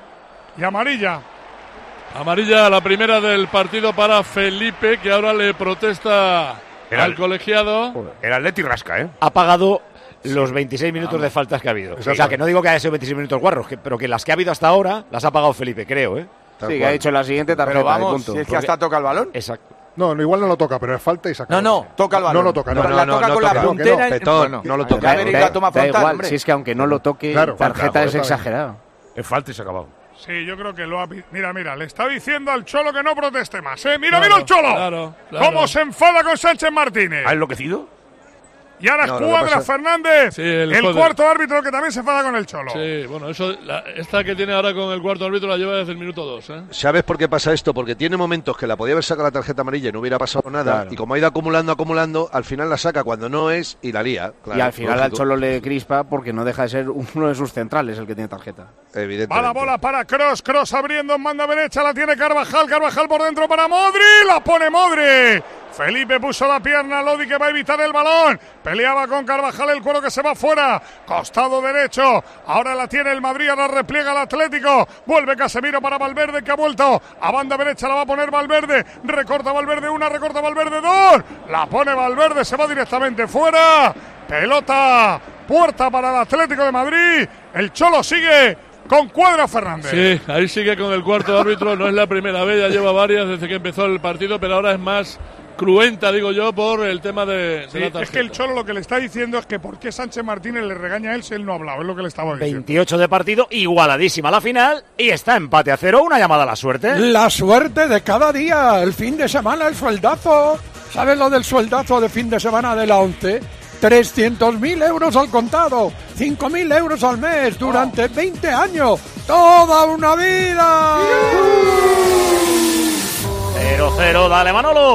Y amarilla. Amarilla, la primera del partido para Felipe, que ahora le protesta Era al el, colegiado. El Atleti rasca, ¿eh? Ha pagado los veintiséis minutos ah, de faltas que ha habido. O sea, que no digo que haya sido veintiséis minutos guarros, que, pero que las que ha habido hasta ahora las ha pagado Felipe, creo, ¿eh? Tal sí, que ha dicho la siguiente tarjeta. Pero vamos, de punto. si es que hasta toca el balón. Exacto. No, no, igual no lo toca, pero es falta y saca. No, no, toca el balón. No lo toca, no. no, no la no, toca no, con no, la no, puntera. No, Petón, bueno, no lo toca. Da, da, toma frontal, da igual, hombre. Si es que aunque no lo toque, claro, tarjeta claro, es exagerado. Es falta y se ha acabado. Sí, yo creo que lo ha... Mira, mira, le está diciendo al Cholo que no proteste más, ¿eh? Mira, claro, mira el Cholo. Claro, claro. Cómo se enfada con Sánchez Martínez. ¿Ha enloquecido? Y ahora no, Cuadra pasa... Fernández, sí, el, el cuarto árbitro que también se enfada con el Cholo. Sí, bueno, eso, la, esta que tiene ahora con el cuarto árbitro la lleva desde el minuto dos. ¿eh? ¿Sabes por qué pasa esto? Porque tiene momentos que la podía haber sacado la tarjeta amarilla y no hubiera pasado nada. Claro. Y como ha ido acumulando, acumulando, al final la saca cuando no es y la lía. Claro, y al final lógico. al Cholo le crispa porque no deja de ser uno de sus centrales el que tiene tarjeta. Evidentemente. Va la bola para Kroos, Kroos abriendo en banda derecha, la tiene Carvajal, Carvajal por dentro para Modri, la pone Modri. Felipe puso la pierna, Lodi que va a evitar el balón, peleaba con Carvajal, el cuero que se va fuera, costado derecho, ahora la tiene el Madrid, ahora repliega el Atlético, vuelve Casemiro para Valverde que ha vuelto, a banda derecha la va a poner Valverde, recorta Valverde una, recorta Valverde dos, la pone Valverde, se va directamente fuera, pelota, puerta para el Atlético de Madrid, el Cholo sigue con Cuadra Fernández. Sí, ahí sigue con el cuarto árbitro, no es la primera vez, ya lleva varias desde que empezó el partido, pero ahora es más cruenta, digo yo, por el tema de, sí, de la tarjeta. Es que el Cholo lo que le está diciendo es que por qué Sánchez Martínez le regaña a él si él no ha hablado, es lo que le estaba diciendo. veintiocho de partido, igualadísima la final y está empate a cero, una llamada a la suerte. La suerte de cada día, el fin de semana, el sueldazo. ¿Sabes lo del sueldazo de fin de semana de la ONCE? trescientos mil euros al contado, cinco mil euros al mes durante oh. veinte años, toda una vida. cero cero, dale Manolo.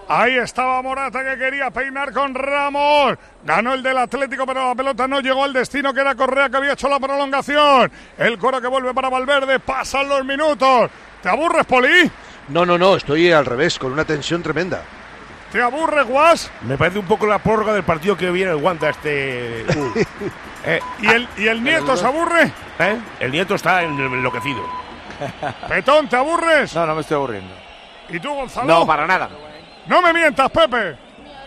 Ahí estaba Morata que quería peinar con Ramos. Ganó el del Atlético, pero la pelota no llegó al destino, que era Correa, que había hecho la prolongación. El coro que vuelve para Valverde. Pasan los minutos. ¿Te aburres, Poli? No, no, no. Estoy al revés, con una tensión tremenda. ¿Te aburres, Guas? Me parece un poco la prórroga del partido que viene el Wanda este... eh, ¿Y, el, ¿Y el Nieto se aburre? ¿Eh? El Nieto está enloquecido. Petón, ¿te aburres? No, no me estoy aburriendo. ¿Y tú, Gonzalo? No, para nada. No me mientas, Pepe.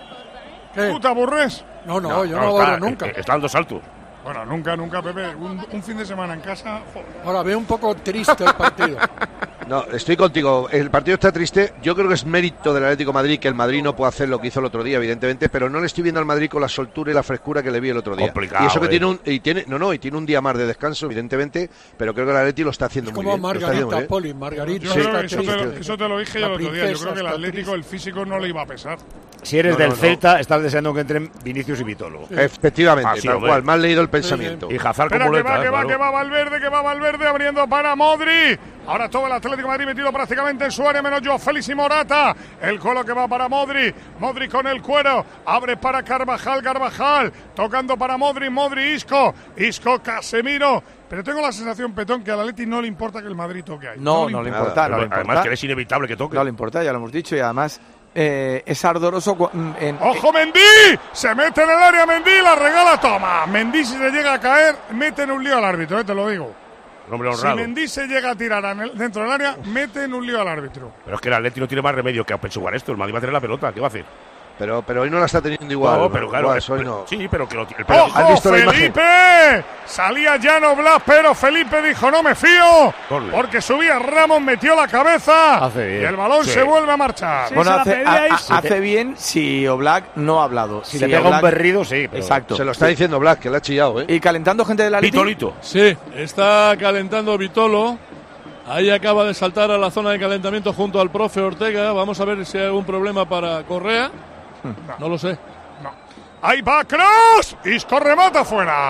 ¿Qué? ¿Tú te aburres? No, no, No, yo no, no, aburro está, nunca. eh, Está dando saltos. Bueno, nunca, nunca, Pepe. Un, un fin de semana en casa. Joder. Ahora veo un poco triste el partido. No, estoy contigo. El partido está triste. Yo creo que es mérito del Atlético de Madrid que el Madrid no pueda hacer lo que hizo el otro día, evidentemente, pero no le estoy viendo al Madrid con la soltura y la frescura que le vi el otro día. Complicado, y eso que eh. tiene un y tiene no, no, y tiene un día más de descanso, evidentemente, pero creo que el Atlético lo está haciendo Es muy como bien. Lo está haciendo Margarita, muy bien. Poli, Margarita. Yo está creo que eso, te triste. lo, eso te lo dije yo La el otro día. Yo princesa creo que el está Atlético, triste. el físico no le iba a pesar. Si eres No, del no, no. Celta, estás deseando que entren Vinicius y Vitolo. Sí. Efectivamente, Ah, sí, tal hombre. cual. Me has leído el pensamiento. Y Hazard Espera, con que muleta, va, que eh, va, claro. que va Valverde, que va Valverde abriendo para Modri. Ahora todo el Atlético de Madrid metido prácticamente en su área, menos yo, Félix y Morata. El colo que va para Modri. Modri con el cuero. Abre para Carvajal, Carvajal. Tocando para Modri, Modri, Isco. Isco, Casemiro. Pero tengo la sensación, Petón, que al Atleti no le importa que el Madrid toque ahí. No, no le importa. importa. No le Además importa. que es inevitable que toque. No le importa, ya lo hemos dicho, y además eh, es ardoroso. cu- En, ¡Ojo, Mendy! Se mete en el área Mendy, la regala, toma. Mendy, si se llega a caer, mete en un lío al árbitro, eh, te lo digo. Un hombre Si honrado. Mendy se llega a tirar en el- dentro del área, mete en un lío al árbitro. Pero es que el Atlético no tiene más remedio que apechugar esto. El Madrid va a tener la pelota. ¿Qué va a hacer? Pero, pero hoy no la está teniendo igual. No, pero claro. Guas, eh, hoy no. Sí, pero que lo, el ¡Ojo, ¿Has visto la imagen? Felipe! Salía Llano Blas, pero Felipe dijo, no me fío, Corre. porque subía Ramos, metió la cabeza Hace bien. y el balón Sí. se vuelve a marchar. Sí, bueno, se la hace, pedíais. a- a- hace bien si Oblak no ha hablado. Si le pega un Oblak- berrido, sí. Pero Exacto. Se lo está diciendo Black, que le ha chillado, ¿eh? Y calentando gente del Atleti. Vitolito. Sí, está calentando Vitolo. Ahí acaba de saltar a la zona de calentamiento junto al profe Ortega. Vamos a ver si hay algún problema para Correa. No lo sé. ¡Ahí va Kroos! Isco remata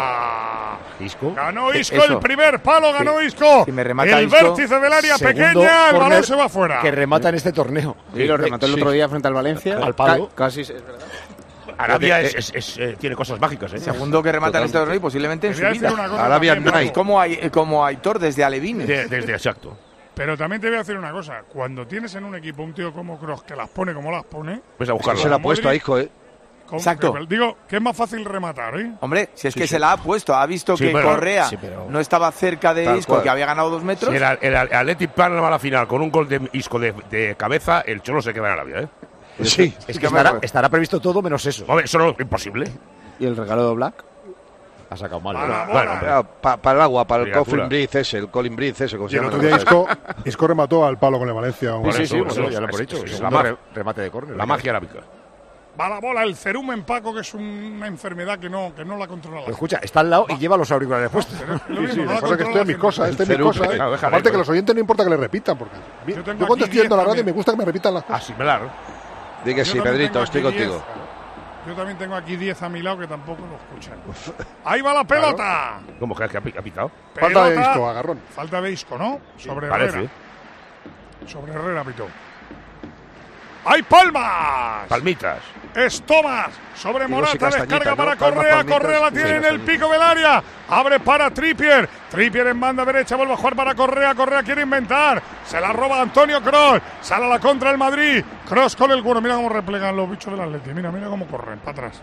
fuera. Isco. Ganó Isco Eso. el primer palo, ganó Sí. Isco. Si me remata el Isco, vértice del área Segundo pequeña, el balón córner se va fuera. Que remata en este torneo. Sí, lo remató el Sí. otro día frente al Valencia. Al palo. Ca- casi, es verdad. Arabia Eh, es, es- es, eh, tiene cosas mágicas, ¿eh? Segundo que remata en este torneo y posiblemente en su Quería decir vida. una cosa Arabia también, Night. Paco. Como, hay, como Aitor desde Alevines. De- Desde exacto. Pero también te voy a decir una cosa. Cuando tienes en un equipo un tío como Kroos que las pone como las pone, Pues a buscarlo. Se la ha Modric- puesto a Isco, ¿eh? ¿cómo Exacto. que- digo que es más fácil rematar, ¿eh? Hombre, si es que se la ha puesto, ha visto Sí, que pero- Correa sí, pero- no estaba cerca de Tal Isco, cual. que había ganado dos metros. Si el, el, el Athletic Panama a la final con un gol de Isco de, de cabeza, el Cholo se queda en Arabia, ¿eh? Sí. Es que estará, estará previsto todo menos eso. Hombre, eso no es imposible. ¿Y el regalo de Black? Ha sacado mal. Para la ¿verdad? bola. Bueno, hombre. Ah, pa- Para el agua, para el Criatura. Coffin Bridge ese, el Colin Bridge ese, como Y se el llama. otro día Isco, Isco remató al palo con el Valencia. Por Sí, eso, sí, por bueno, eso, ya lo hemos es- dicho. es Es la un ma- re- remate de córner. La magia arábica. Va la bola, el cerumen, Paco, que es una enfermedad que no, que no la controla. Pero escucha, está al lado y lleva los auriculares puestos. Pero es lo Sí, mismo, sí, no lo la que pasa es que estoy en mis controla cosas, la estoy en mis Cerumen. cosas. ¿eh? Claro, déjale, Aparte que pues. los oyentes no importa que le repitan, porque a mí- Yo tengo yo cuando aquí estoy yendo a la diez radio me también. gusta que me repitan las cosas. Asimilar. Di que Yo sí, también Pedrito, tengo estoy aquí contigo. diez. Yo también tengo aquí diez a mi lado que tampoco lo escuchan. Ahí va la pelota. ¿Cómo que que ha pi- ha pitado? Falta de Pelota. Isco, agarrón. Falta de Isco, ¿no? Sobre Parece. Herrera. Sobre Herrera, pitó. ¡Hay palmas! Palmitas. Es Tomás sobre Digo, sí, Morata, castañita, descarga ¿no? para Palmas, Correa, palmitas, Correa la sí, tiene en el castañita. pico del área, abre para Trippier, Trippier en banda derecha, vuelve a jugar para Correa, Correa quiere inventar, se la roba Antonio Kroos, sale a la contra el Madrid, Kroos con el cuero, mira cómo replegan los bichos del Atleti, mira, mira cómo corren, para atrás.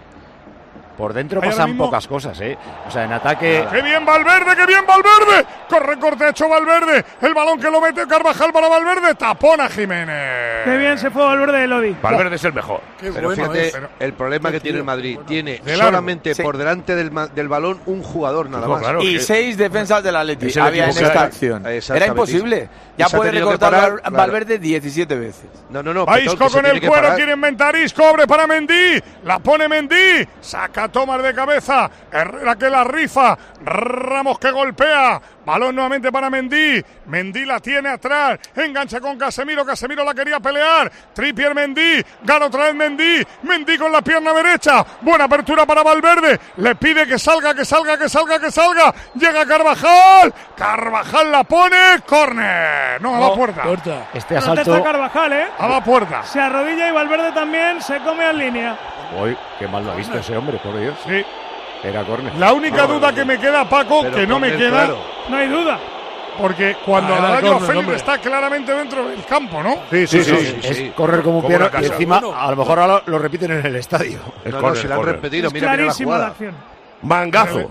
Por dentro Ahí ahora pasan mismo- pocas cosas, ¿eh? O sea, en ataque. ¡Qué bien Valverde, qué bien Valverde! Corre, corte hecho Valverde, el balón que lo mete Carvajal para Valverde, tapona Jiménez. Qué bien se fue Valverde de Lodi. Valverde es el mejor. Qué Pero bueno fíjate, es. pero- el problema Qué que tiene tío. el Madrid, tiene De largo. solamente Sí. por delante del, ma- del balón un jugador nada Claro, más. claro. Y que- seis defensas del Atleti Es el había en equipo que esta hay. acción. Exactamente. Era imposible. Y Ya se ha puede tenido que recortar parar, Val- claro. Valverde diecisiete veces. No, no, no. Va Petón, Isco que se con tiene el que cuero, parar. quiere inventar Isco, abre para Mendy, la pone Mendy, saca Juega Tomás de cabeza. Herrera que la rifa. Ramos que golpea. Balón nuevamente para Mendy. Mendy la tiene atrás. Engancha con Casemiro. Casemiro la quería pelear. Trippier, Mendy. Gana otra vez Mendy. Mendy con la pierna derecha. Buena apertura para Valverde. Le pide que salga, que salga, que salga, que salga. Llega Carvajal. Carvajal la pone. Córner. No, a la puerta. puerta. Este asalto. Protesta Carvajal, ¿eh? A la puerta. Se arrodilla y Valverde también se come en línea. Uy, qué mal lo ha visto ese hombre, por Dios. Sí. Era córner. La única duda que me queda, Paco, Pero que no me córner, queda, claro. No hay duda. porque cuando Ah, la era da Joao córner, Félix hombre. está claramente dentro del campo, ¿no? Sí, sí, sí. sí, Es sí. correr como un Como piano una y casa. encima Bueno. a lo mejor ahora lo repiten en el estadio. El No, no, córner, se la han córner. repetido. Es Mira, mira la clarísima la jugada. acción. Mangazo.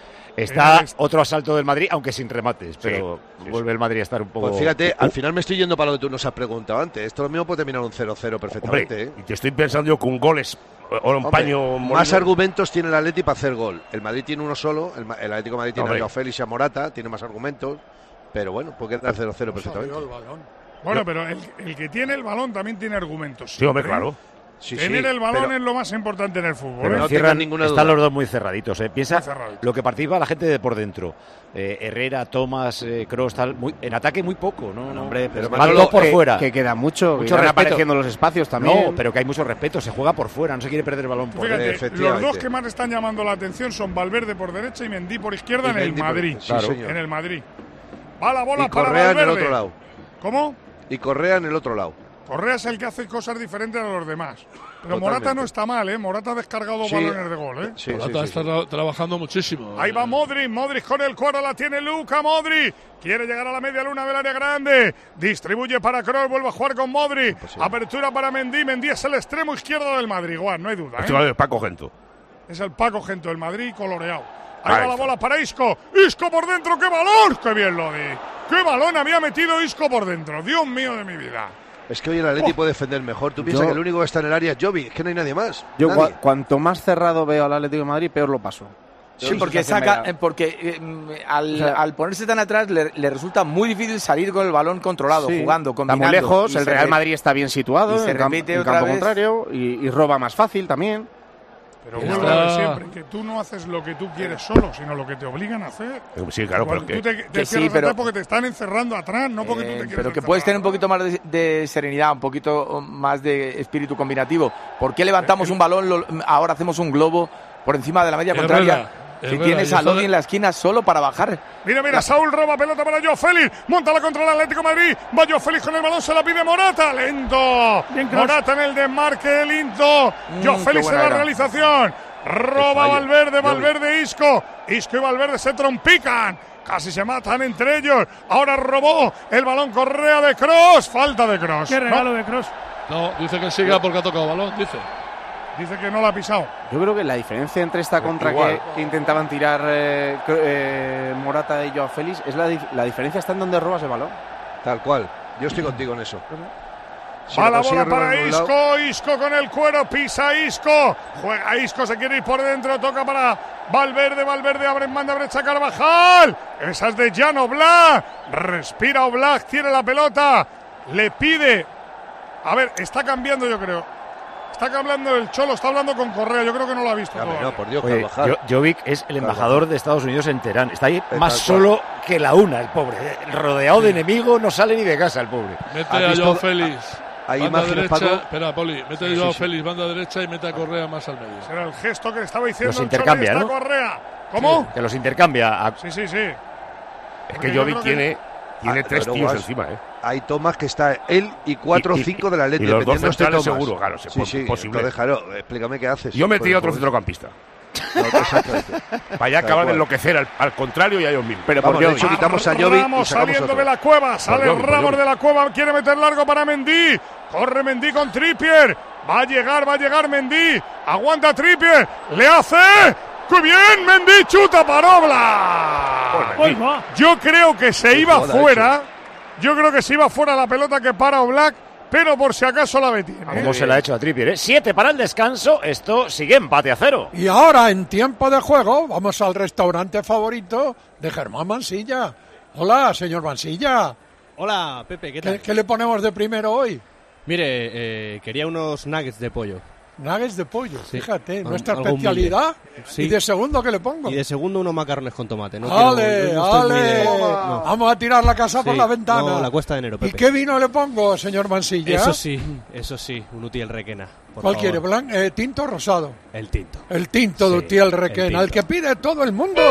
Está otro asalto del Madrid, aunque sin remates, pero vuelve el Madrid a estar un poco... Pues fíjate, al final me estoy yendo para lo que tú nos has preguntado antes. Esto lo mismo puede terminar un cero cero perfectamente. Hombre, ¿eh? y te estoy pensando yo que un gol es o un Hombre, paño más molido. argumentos tiene el Atleti para hacer gol. El Madrid tiene uno solo, el, Ma- el Atlético de Madrid tiene Hombre. a Joao Félix y a Morata, tiene más argumentos, pero bueno, puede quedar cero cero perfectamente. Bueno, pero el, el que tiene el balón también tiene argumentos. Sí, hombre, siempre, ¿eh? claro. Sí, Tener sí, el balón pero- es lo más importante en el fútbol. Pero ¿eh? no encierran- tengan ninguna están duda. los dos muy cerraditos. ¿eh? Piensa Muy cerraditos. lo que participa la gente de por dentro. Eh, Herrera, Tomás, eh, Kroos, tal. Muy, en ataque muy poco, ¿no? no Hombre, pero Van dos por que, fuera. que queda mucho, Mucho mucho van respeto. apareciendo los espacios también. No, pero que hay mucho respeto. Se juega por fuera, no se quiere perder el balón por Fíjate, dentro. los Efectivamente. dos que más están llamando la atención son Valverde por derecha y Mendy por izquierda Y en el Mendy por- Madrid. sí, Claro. señor. En el Madrid. Va la bola Y para Correa en el Valverde. otro lado. ¿Cómo? Y Correa en el otro lado. Correa es el que hace cosas diferentes a los demás. Pero Totalmente. Morata no está mal, ¿eh? Morata ha descargado dos Sí. balones de gol, ¿eh? Sí, sí, Morata sí, está sí. tra- trabajando muchísimo. Ahí va Modric, Modric con el cuero, la tiene Luka Modric. Quiere llegar a la media luna del área grande. Distribuye para Kroos, vuelve a jugar con Modric. Apertura para Mendy. Mendy es el extremo izquierdo del Madrid, igual, no hay duda, Este ¿eh? es Paco Gento. Es el Paco Gento del Madrid coloreado. Ahí Ahí va la está. bola para Isco. Isco por dentro, ¡qué balón! ¡Qué bien lo di! ¡Qué balón había metido Isco por dentro! Dios mío de mi vida. Es que hoy el Atleti puede defender mejor. Tú piensas Yo- que el único que está en el área es Jovi, es que no hay nadie más. Yo Nadie. cua- cuanto más cerrado veo al Atlético de Madrid, peor lo paso. Sí, porque sensación saca, me da. eh, porque eh, mm, al, O sea, al ponerse tan atrás le, le resulta muy difícil salir con el balón controlado, Sí, jugando, está combinando. muy lejos, y el se Real re- Madrid está bien situado y se en, campo- repite en otra campo vez. contrario y, y roba más fácil también. Pero Está- vuelvo a lo de siempre, que tú no haces lo que tú quieres solo, sino lo que te obligan a hacer. Sí, claro, Igual pero tú que... te, te que sí, cierras pero- atrás porque te están encerrando atrás, no porque tú te Eh, quieres pero que encerrar puedes tener un atrás. poquito más de, de serenidad, un poquito más de espíritu combinativo. ¿Por qué levantamos un balón, lo- ahora hacemos un globo por encima de la media Herrera, contraria? Si Herrera, tienes y a eso Lodi de- en la esquina solo para bajar. Mira, mira, Saúl roba pelota para Joao Félix. Móntala contra el Atlético de Madrid. Va Joao Félix con el balón, se la pide Morata. Lento. Bien, Kroos. Morata en el desmarque, lento. Mm, Joao qué Félix en buena la era. realización. Roba fallo. Valverde, Yo vi. Valverde, Isco. Isco y Valverde se trompican. Casi se matan entre ellos. Ahora robó el balón Correa de Kroos. Falta de Kroos. Qué regalo No, de Kroos. No, dice que siga porque ha tocado balón, dice. dice que no la ha pisado. Yo creo que la diferencia entre esta contra igual. que, que intentaban tirar eh, cr- eh, Morata y Joao Félix es la, dif- la diferencia está en donde robas el balón. Tal cual. Yo estoy contigo en eso. Si Va lo la consigues bola robar para en un lado- Isco, Isco con el cuero, pisa Isco, juega Isco, se quiere ir por dentro, toca para Valverde, Valverde abre en banda brecha Carvajal, esa es de Jan Oblak, respira Oblak, tiene la pelota, le pide, a ver, está cambiando yo creo, está cambiando el Cholo, está hablando con Correa, yo creo que no lo ha visto Ya, pero todavía. no, por Dios, Oye, Carvajal. Jo- Jovic es el embajador de Estados Unidos en Teherán. Está ahí tal más cual. solo que la una, el pobre. eh, Rodeado de enemigos, no sale ni de casa el pobre. Mete ¿Has a visto- Joao Félix. hay banda imágenes, derecha. Paco? Espera, Poli. Mete Sí, a Joao sí, sí. Félix, banda derecha y mete a Correa más al medio. Será el gesto que le estaba diciendo Los el Cholo y intercambia, está ¿no? Correa, ¿cómo? Que los intercambia. a- Sí, sí, sí. Es Porque que yo Jovic creo que- tiene, tiene Ah, tres pero tíos guas- encima, ¿eh? Hay tomas que está él y cuatro o Y- y- cinco de la Atleti. y los dos dependiendo de este centrales Thomas. seguro, claro, se- Sí, pues, sí, posible. entonces, claro, explícame qué haces. Yo metí a otro Pues, centrocampista. no, exactamente. Para allá Tal acabar de cual. enloquecer al, al contrario y a ellos mismos. Pero Vamos, por de Jovic. hecho, quitamos a Jovic y Ramos sacamos saliendo otro. de la cueva, sale Jovic, por Ramos Jovic. de la cueva, quiere meter largo para Mendy, corre Mendy con Trippier, va a llegar, va a llegar Mendy, aguanta Trippier, le hace, ¡qué bien! Mendy chuta para Oblak. Uy, va. Yo creo que se Qué iba jugada fuera, yo creo que se iba fuera la pelota que para Oblak, pero por si acaso la detiene. ¿Cómo se la ha hecho a Trippier? ¿eh? Siete para el descanso. Esto sigue empate a cero. Y ahora, en tiempo de juego, vamos al restaurante favorito de Germán Mansilla. Hola, señor Mansilla. Hola, Pepe, ¿qué ¿Qué, tal? qué le ponemos de primero hoy? Mire, eh, quería unos nuggets de pollo. Nuggets de pollo, Sí. fíjate, Al- nuestra algo especialidad. humilde. Sí. ¿Y de segundo qué le pongo? Y de segundo unos macarrones con tomate. No ¡Ale, quiero- no estoy muy ale! de- no. Vamos a tirar la casa por Sí, la ventana. no, la cuesta de enero, ¿Y Pepe. qué vino le pongo, señor Mansilla? Eso sí, eso sí, un Utiel Requena. por ¿Cuál favor. quiere, blan- eh, tinto o rosado? El tinto. El tinto de Sí, Utiel Requena, el el, que pide todo el mundo.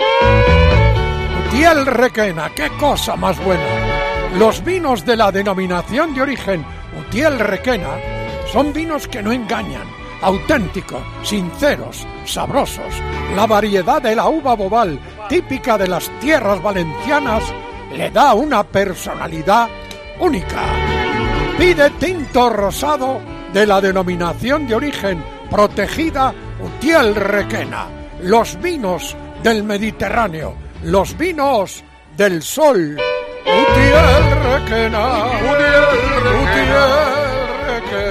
Utiel Requena, qué cosa más buena. Los vinos de la denominación de origen Utiel Requena son vinos que no engañan, auténticos, sinceros, sabrosos. La variedad de la uva bobal, típica de las tierras valencianas, le da una personalidad única. Pide tinto rosado de la denominación de origen protegida Utiel Requena. Los vinos del Mediterráneo, los vinos del sol. Utiel Requena, Utiel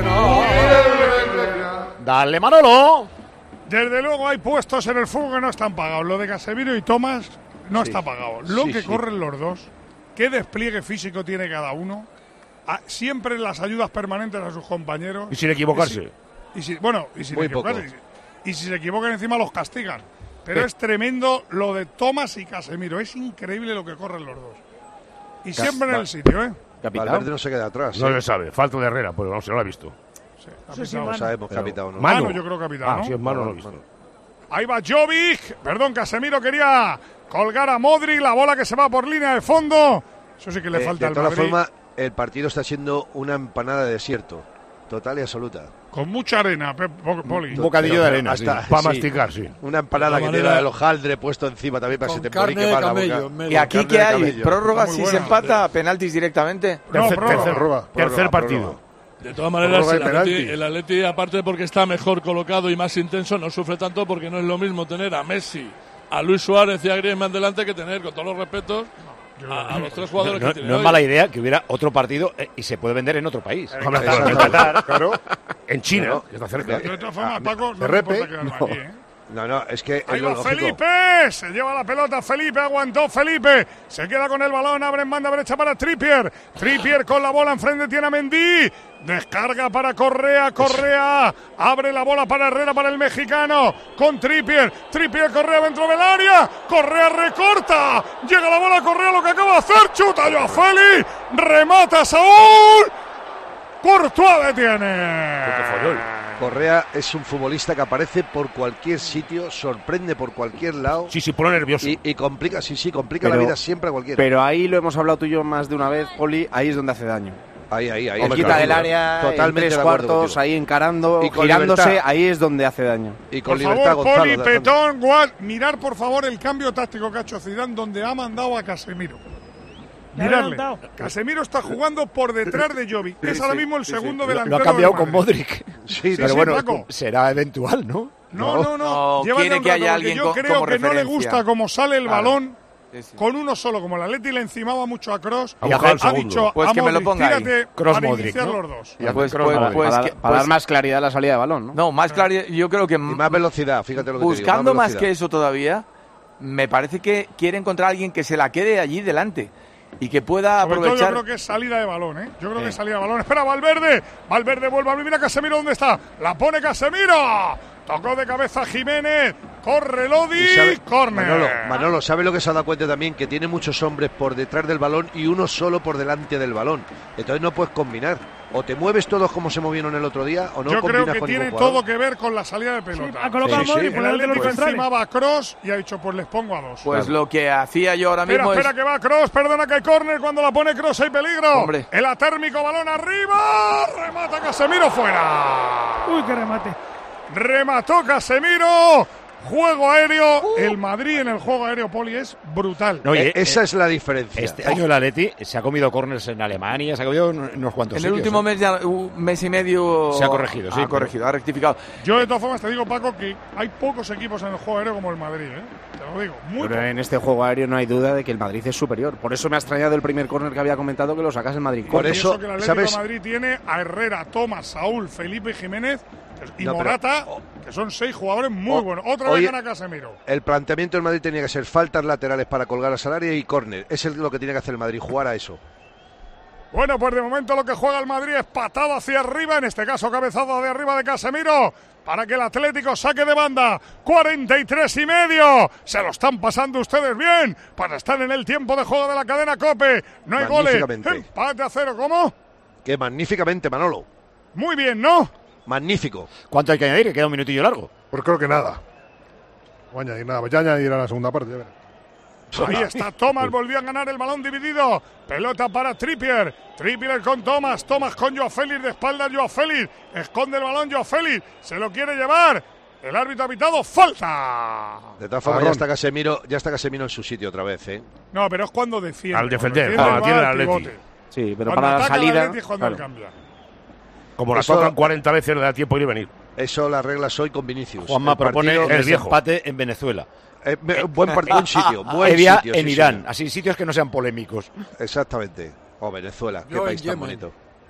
Requena. Dale, Manolo. Desde luego hay puestos en el fútbol que no están pagados. Lo de Casemiro y Tomás no Sí. está pagado. Lo Sí, que sí. corren los dos, qué despliegue físico tiene cada uno, a- siempre las ayudas permanentes a sus compañeros. Y sin equivocarse. Y si, y si- bueno, y sin Muy equivocarse. poco. Y, si- y si se equivocan encima los castigan. Pero es tremendo lo de Tomás y Casemiro. Es increíble lo que corren los dos. Y Ca- siempre en Va- el sitio, ¿eh? Valverde no se queda atrás. No ¿eh? le sabe. Falta de Herrera, pues no se lo ha visto. Sí, No mano. sabemos Pero- capitán o no. Mano. Mano, yo creo capitán, Ah, ¿no? si es mano, no lo he visto. Ahí va Jovic. Perdón, Casemiro quería colgar a Modric. La bola que se va por línea de fondo. Eso sí que le Eh, falta de al todas Madrid. formas, el partido está siendo una empanada de desierto. Total y absoluta. Con mucha arena, Pep- Po- Poli. Un bocadillo de arena, sí. Para masticar, sí. Una empanada De que todas tiene maneras- el hojaldre puesto encima también para que Con se te carne ponique de mal la camello, boca. en medio. ¿Y aquí Carne qué de hay? camello. ¿Prórroga Está muy si se buena. empata? ¿Penaltis directamente? No, Tercer, prórroga. tercer, Prórroga, tercer prórroga, partido. prórroga. De todas maneras, Prórroga y el Atleti, penalti. el Atleti, aparte porque está mejor colocado y más intenso, no sufre tanto porque no es lo mismo tener a Messi, a Luis Suárez y a Griezmann delante que tener, con todos los respetos, a, a los tres No, jugadores no- que tiene no es hoy. mala idea que hubiera otro partido eh, y se puede vender en otro país. Hombre, Exacto. en Qatar, Claro. En China, No. que está cerca. De todas formas, Paco, no de me importa repe. quedarme No. aquí, ¿eh? No, no, es que Ahí es lo va lógico. Felipe, se lleva la pelota Felipe, aguantó Felipe, se queda con el balón, abre en banda derecha para Trippier, Trippier con la bola enfrente tiene a Mendy, descarga para Correa, Correa, abre la bola para Herrera, para el mexicano, con Trippier, Trippier, Correa dentro del área, Correa recorta, llega la bola Correa, lo que acaba de hacer, chuta yo a Félix, remata Saúl, Courtois detiene. Correa es un futbolista que aparece por cualquier sitio, sorprende por cualquier lado. Sí, sí, pone nervioso. Y, y complica, sí, sí, complica Pero- la vida siempre a cualquiera. Pero ahí lo hemos hablado tú y yo más de una vez, Poli, ahí es donde hace daño. ahí, ahí, ahí. O estoy quita de del acuerdo. área, en Totalmente tres de acuerdo cuartos, contigo. ahí encarando, Y con girándose, libertad. ahí es donde hace daño. Y con Por libertad, favor, Gonzalo. Poli, dejando- Petón, Gual, mirar por favor el cambio táctico que ha hecho Zidane donde ha mandado a Casemiro. Le ha Miradle. adelantado. Casemiro está jugando por detrás de Jovic. Es ahora mismo el segundo Lo, delantero lo ha cambiado del con Madrid. Modric. Sí, pero sí, bueno, Paco. será eventual, ¿no? No, no, no. No, Llévate quiere un que rato, haya porque alguien yo co- creo como que no le referencia. gusta cómo sale el Claro. balón Sí, sí. con uno solo. Como la Leti le encimaba mucho a Kroos, A buscar el ha segundo. dicho Pues a que me lo Modric, ponga ahí. tírate Kroos, para Modric, iniciar ¿no? los dos. Ya, Pues- creo pues- que para, pues para- que- para dar pues- más claridad a la salida de balón, ¿no? No, más claridad. Yo creo que Y más velocidad, fíjate lo que te digo. buscando más velocidad. que eso todavía, me parece que quiere encontrar a alguien que se la quede allí delante y que pueda Sobre todo yo aprovechar. creo que es salida de balón, ¿eh? Yo creo que Eh. es salida de balón. Espera, Valverde. Valverde vuelve a abrir. Mira Casemiro, ¿dónde está? La pone Casemiro. Tocó de cabeza Jiménez. Corre Y Lodi. sabe- Córner. Manolo, Manolo, ¿sabe lo que se ha dado cuenta también? Que tiene muchos hombres por detrás del balón y uno solo por delante del balón. Entonces no puedes combinar. O te mueves todos como se movieron el otro día, o no Yo creo combinas que con tiene ningún jugador. todo que ver con la salida de pelota. ha colocado Sí, a Modric sí. por El delante de los Atlético centrales. encima va a Kroos y ha dicho, pues les pongo a dos. Pues lo que hacía yo ahora Espera, mismo espera es. que va Kroos, perdona que hay córner, cuando la pone Kroos hay peligro. Hombre. El atérmico, balón arriba, remata Casemiro fuera. Uy, qué remate. Remató Casemiro, juego aéreo, el Madrid en el juego aéreo, Poli, es brutal. No, oye, Eh, Esa es la diferencia. Este año el Atleti se ha comido corners en Alemania, se ha comido en unos cuantos En el sitios, último ¿eh? mes, ya, un mes y medio. Se ha corregido, sí, Ha pero- corregido, ha rectificado. Yo de todas formas te digo, Paco, que hay pocos equipos en el juego aéreo como el Madrid, ¿eh? Te lo digo, muy Pero pocos. en este juego aéreo no hay duda de que el Madrid es superior. Por eso me ha extrañado el primer córner que había comentado que lo sacas el Madrid. Por corto. Y eso, que el Atlético ¿sabes? de Madrid tiene a Herrera, Tomás, Saúl, Felipe y Jiménez y No, pero- Morata, que son seis jugadores muy O- buenos. Otra oye- vez gana Casemiro. El planteamiento del Madrid tenía que ser faltas laterales para colgar a Sarabia y córner. Ese es lo que tiene que hacer el Madrid, jugar a eso. Bueno, pues de momento lo que juega el Madrid es patada hacia arriba, en este caso cabezada de arriba de Casemiro, para que el Atlético saque de banda. cuarenta y tres y medio. Se lo están pasando ustedes bien para estar en el tiempo de juego de la cadena COPE. No hay goles. Empate a cero, ¿cómo? Que magníficamente, Manolo. Muy bien, ¿no? Magnífico. ¿Cuánto hay que añadir? Queda un minutillo largo. Pues creo que nada. No voy a añadir nada. Ya añadirá la segunda parte. Ya verás. Ahí está Thomas, volvió a ganar el balón dividido. Pelota para Trippier. Trippier con Thomas. Thomas con Joao Félix. De espalda Joao Félix. Esconde el balón Joao Félix. Se lo quiere llevar. El árbitro ha pitado falta. De todas formas, ya está Casemiro, ya está Casemiro en su sitio otra vez, ¿eh? No, pero es cuando defiende. Al defender, cuando tiene el Atleti. Sí, pero cuando para la salida. Claro. Como la Eso, tocan cuarenta veces, le da tiempo ir y venir. Eso las reglas hoy con Vinicius. Juanma el propone partido, el el viejo. empate en Venezuela. Eh, buen, part- buen sitio, buen Evia sitio. en sí, Irán, sí. así sitios que no sean polémicos. Exactamente. O Venezuela, qué Yo país en tan Yemen. bonito.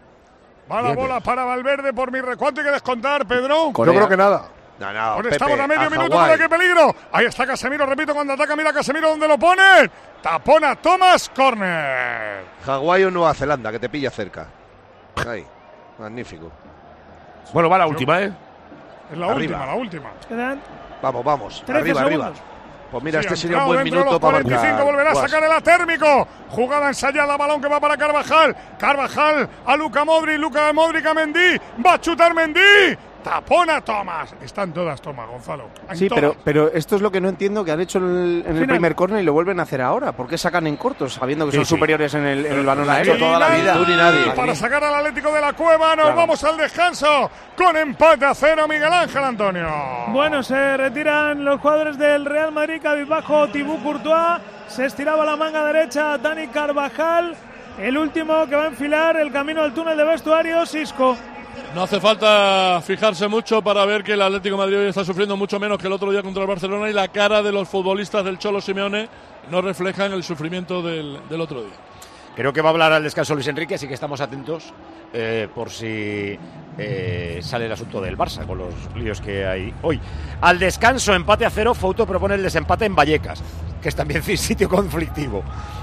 Va la bola para Valverde por mi recuento. Hay que descontar, Pedro. Yo creo que nada. No, no, Pues Pepe, estamos a medio a minuto. Hawái. ¿De qué peligro? Ahí está Casemiro, repito, cuando ataca, mira Casemiro, ¿dónde lo pone? Tapona Thomas, córner. Hawái o Nueva Zelanda, que te pilla cerca. Ahí, magnífico. Bueno, va la última, ¿eh? Es la Arriba. última, la última. Quedan Vamos, vamos. trece Arriba, segundos. arriba. Pues mira, Sí, este ha sería un entrado buen dentro de minuto los para cuarenta y cinco, marcar. volverá a Guas. sacar el atérmico. Jugada ensayada, balón que va para Carvajal. Carvajal a Luka Modric, Luka Modric a Mendy. Va a chutar Mendy. Tapona Thomas. Están todas Thomas, Gonzalo. En Sí, todas. pero, pero esto es lo que no entiendo que han hecho el- en el Final. primer córner y lo vuelven a hacer ahora. ¿Por qué sacan en cortos sabiendo que Sí, son sí. superiores en el, en el balón aéreo Y toda la nadie, vida? Tú ni nadie. Para sacar al Atlético de la Cueva, nos Claro. vamos al descanso con empate a cero, Miguel Ángel Antonio. Bueno, se retiran los jugadores del Real Madrid, cabizbajo Thibaut Courtois, se estiraba la manga derecha Dani Carvajal, el último que va a enfilar el camino al túnel de vestuarios, Isco. No hace falta fijarse mucho para ver que el Atlético de Madrid hoy está sufriendo mucho menos que el otro día contra el Barcelona y la cara de los futbolistas del Cholo Simeone no reflejan el sufrimiento del, del otro día. Creo que va a hablar al descanso Luis Enrique, así que estamos atentos eh, por si eh, sale el asunto del Barça con los líos que hay hoy. Al descanso, empate a cero, Fouto propone el desempate en Vallecas, que es también sitio conflictivo.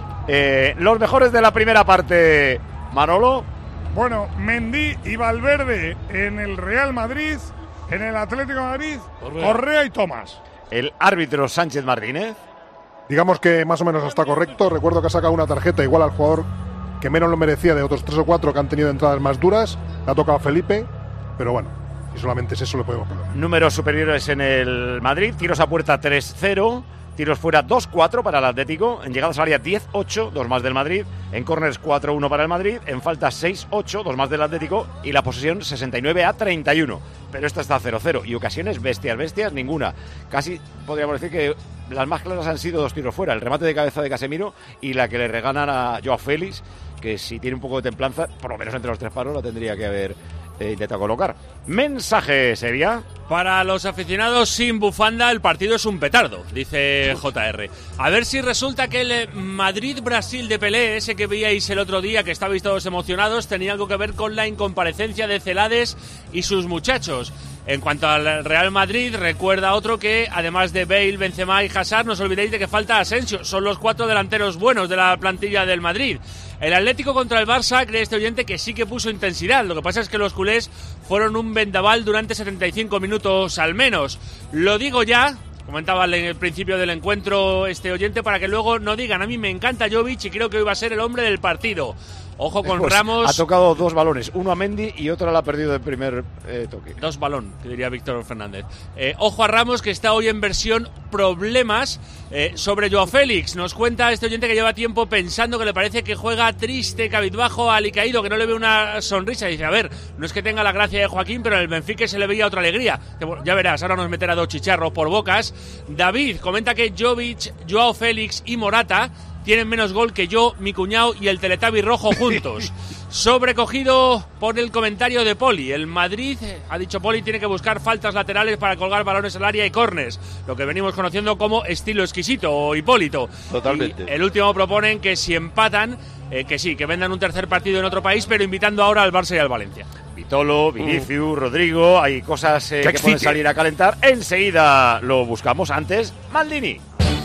Eh, los mejores de la primera parte, Manolo. Bueno, Mendy y Valverde en el Real Madrid, en el Atlético de Madrid, Correa, Correa y Tomás. El árbitro Sánchez Martínez. Digamos que más o menos está correcto. Recuerdo que ha sacado una tarjeta igual al jugador que menos lo merecía de otros tres o cuatro que han tenido entradas más duras. Le ha tocado a Felipe, pero bueno, y solamente es eso le podemos poner. Números superiores en el Madrid, tiros a puerta tres cero, tiros fuera dos cuatro para el Atlético, en llegadas al área diez ocho, dos más del Madrid, en corners cuatro uno para el Madrid, en faltas seis ocho, dos más del Atlético y la posesión sesenta y nueve a treinta y uno. Pero esta está cero cero y ocasiones bestias, bestias, ninguna. Casi podríamos decir que las más claras han sido dos tiros fuera, el remate de cabeza de Casemiro y la que le regalan a Joao Félix, que si tiene un poco de templanza, por lo menos entre los tres palos la tendría que haber eh, intentado colocar. Mensaje, Sevilla. Para los aficionados sin bufanda, el partido es un petardo, dice J R. A ver si resulta que el Madrid-Brasil de Pelé, ese que veíais el otro día, que estabais todos emocionados, tenía algo que ver con la incomparecencia de Celades y sus muchachos. En cuanto al Real Madrid, recuerda otro que, además de Bale, Benzema y Hazard, no os olvidéis de que falta Asensio. Son los cuatro delanteros buenos de la plantilla del Madrid. El Atlético contra el Barça, cree este oyente que sí que puso intensidad. Lo que pasa es que los culés fueron un vendaval durante setenta y cinco minutos al menos. Lo digo ya, comentaba en el principio del encuentro este oyente, para que luego no digan, a mí me encanta Jovic y creo que hoy va a ser el hombre del partido. Ojo con Pues Ramos. ha tocado dos balones, uno a Mendy y otro la ha perdido del primer eh, toque. Dos balón, que diría Víctor Fernández. Eh, ojo a Ramos, que está hoy en versión problemas eh, sobre Joao Félix. Nos cuenta este oyente que lleva tiempo pensando que le parece que juega triste, cabizbajo, alicaído, que no le ve una sonrisa. Dice, a ver, no es que tenga la gracia de Joaquín, pero en el Benfica se le veía otra alegría. Que, bueno, ya verás, ahora nos meterá dos chicharros por bocas. David comenta que Jovic, Joao Félix y Morata tienen menos gol que yo, mi cuñado y el Teletabi rojo juntos. Sobrecogido por el comentario de Poli. El Madrid, ha dicho Poli, tiene que buscar faltas laterales para colgar balones al área y córners. Lo que venimos conociendo como estilo exquisito o Hipólito. Totalmente. Y el último proponen que si empatan, eh, que sí, que vendan un tercer partido en otro país, pero invitando ahora al Barça y al Valencia. Vitolo, Vinicius, mm. Rodrigo, hay cosas eh, que pueden salir a calentar. Enseguida lo buscamos. Antes, Maldini.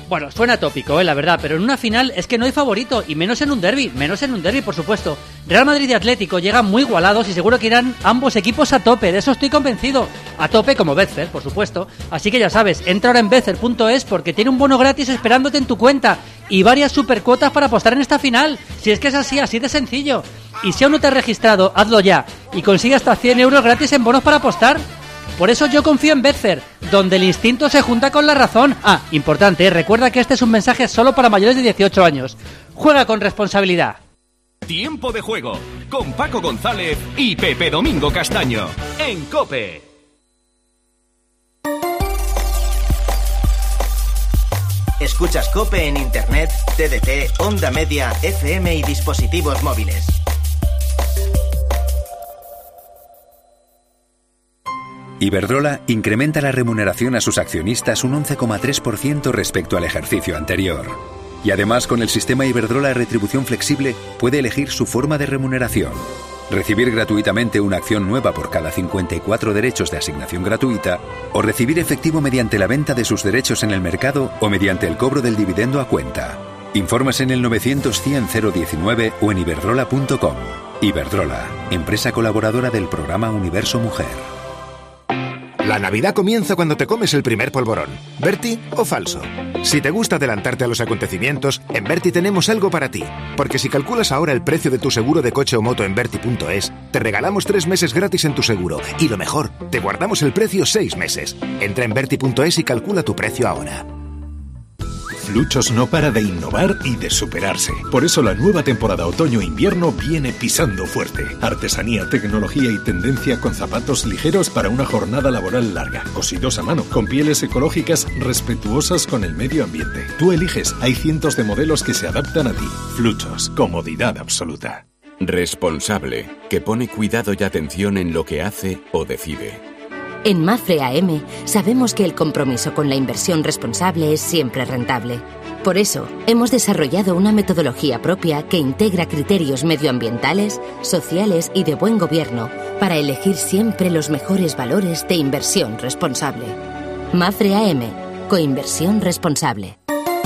Bueno, suena tópico, eh, la verdad, pero en una final es que no hay favorito, y menos en un derbi, menos en un derbi, por supuesto. Real Madrid y Atlético llegan muy igualados y seguro que irán ambos equipos a tope, de eso estoy convencido. A tope como Betfair, por supuesto. Así que ya sabes, entra ahora en betfair punto es porque tiene un bono gratis esperándote en tu cuenta y varias supercuotas para apostar en esta final. Si es que es así, así de sencillo. Y si aún no te has registrado, hazlo ya y consigue hasta cien euros gratis en bonos para apostar. Por eso yo confío en Betfair, donde el instinto se junta con la razón. Ah, importante, ¿eh? Recuerda que este es un mensaje solo para mayores de dieciocho años. Juega con responsabilidad. Tiempo de juego, con Paco González y Pepe Domingo Castaño, en COPE. Escuchas COPE en Internet, T D T, Onda Media, F M y dispositivos móviles. Iberdrola incrementa la remuneración a sus accionistas un once coma tres por ciento respecto al ejercicio anterior. Y además, con el sistema Iberdrola Retribución Flexible, puede elegir su forma de remuneración. Recibir gratuitamente una acción nueva por cada cincuenta y cuatro derechos de asignación gratuita, o recibir efectivo mediante la venta de sus derechos en el mercado o mediante el cobro del dividendo a cuenta. Informes en el novecientos cien cero diecinueve o en iberdrola punto com. Iberdrola, empresa colaboradora del programa Universo Mujer. La Navidad comienza cuando te comes el primer polvorón. ¿Berti o falso? Si te gusta adelantarte a los acontecimientos, en Berti tenemos algo para ti. Porque si calculas ahora el precio de tu seguro de coche o moto en Berti punto es, te regalamos tres meses gratis en tu seguro. Y lo mejor, te guardamos el precio seis meses. Entra en Berti punto es y calcula tu precio ahora. Fluchos no para de innovar y de superarse. Por eso la nueva temporada otoño-invierno viene pisando fuerte. Artesanía, tecnología y tendencia con zapatos ligeros para una jornada laboral larga. Cosidos a mano, con pieles ecológicas respetuosas con el medio ambiente. Tú eliges, hay cientos de modelos que se adaptan a ti. Fluchos, comodidad absoluta. Responsable, que pone cuidado y atención en lo que hace o decide. En Mafre A M sabemos que el compromiso con la inversión responsable es siempre rentable. Por eso, hemos desarrollado una metodología propia que integra criterios medioambientales, sociales y de buen gobierno para elegir siempre los mejores valores de inversión responsable. Mafre A M, coinversión responsable.